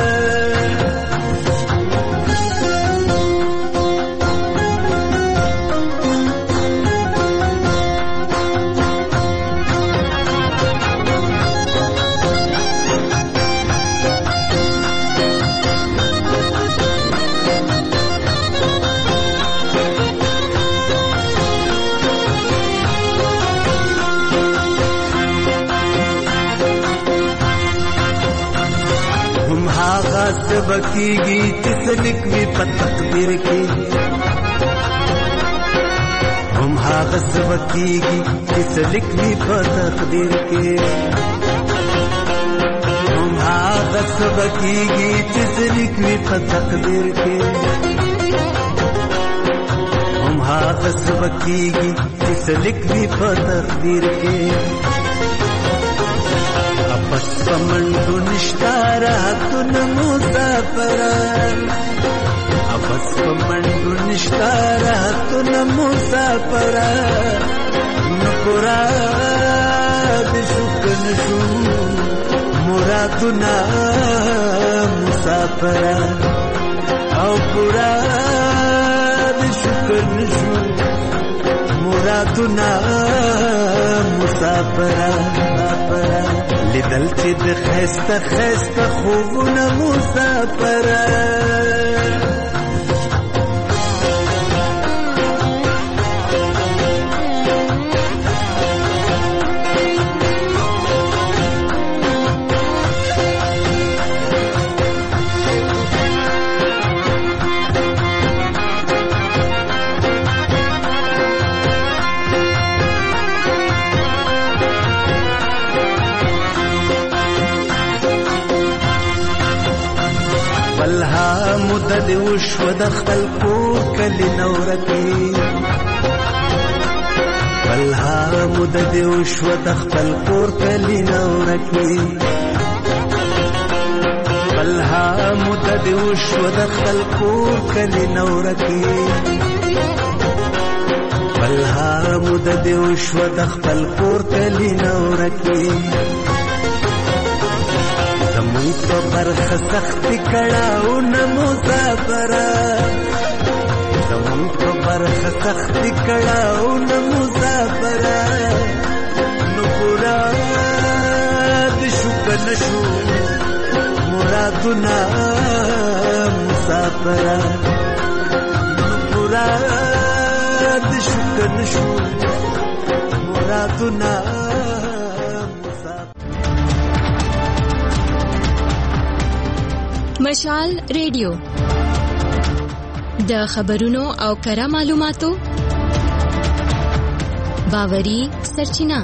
P: बकीगी जिसलिक भी तकदीर की हम हागस बकीगी जिसलिक भी तकदीर की हम हागस बकीगी जिसलिक भी तकदीर की हम हागस बकीगी जिसलिक भी तकदीर की बस पमंडु निष्ठारा तुन मुसाफरा बस पमंडु निष्ठारा तुन मुसाफरा नुपुरा बिशुकन शू मुरादुना मुसाफरा औ पुरा बिशुकन शू मुरादुना मुसाफरा لیدل چې د خسته خسته خوبونه مسافره مدد وشو د خپل کور کلی نورکی بلها مدد وشو د خپل کور کلی نورکی بلها مدد وشو د خپل کور کلی نورکی بلها مدد وشو د خپل کور کلی نورکی زمون په برخه سخت کړهو نه مسافره زمون په برخه سخت کړهو نه مسافره نو پورا د شکر نشو مرادونه مسافره نو پورا د شکر نشو مرادونه
M: مشال ریډیو د خبرونو او کره معلوماتو باوري سرچینه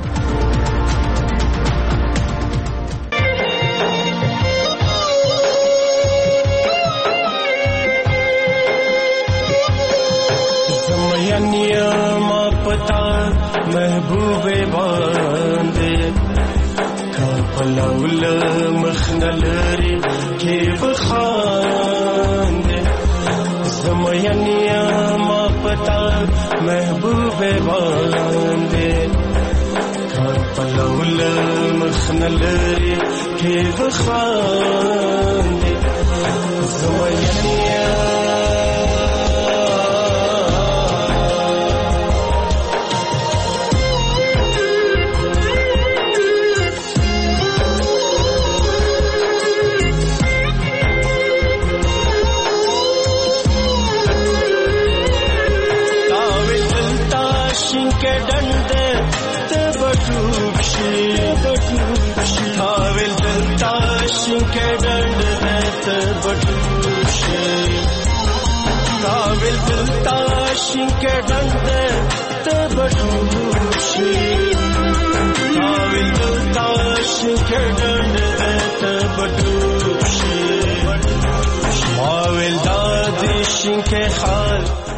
Q: زمینیا ما پتا محبوب باندې پلاول مخنلری کې بخاند زمینیا ما پتا محبوب باندې پلاول مخنلری کې بخاند زمینیا के डंडे ते बटूशी काविल दिलता شینکه ډنډ ته بډوب شي ما ویل دا د شینکه حال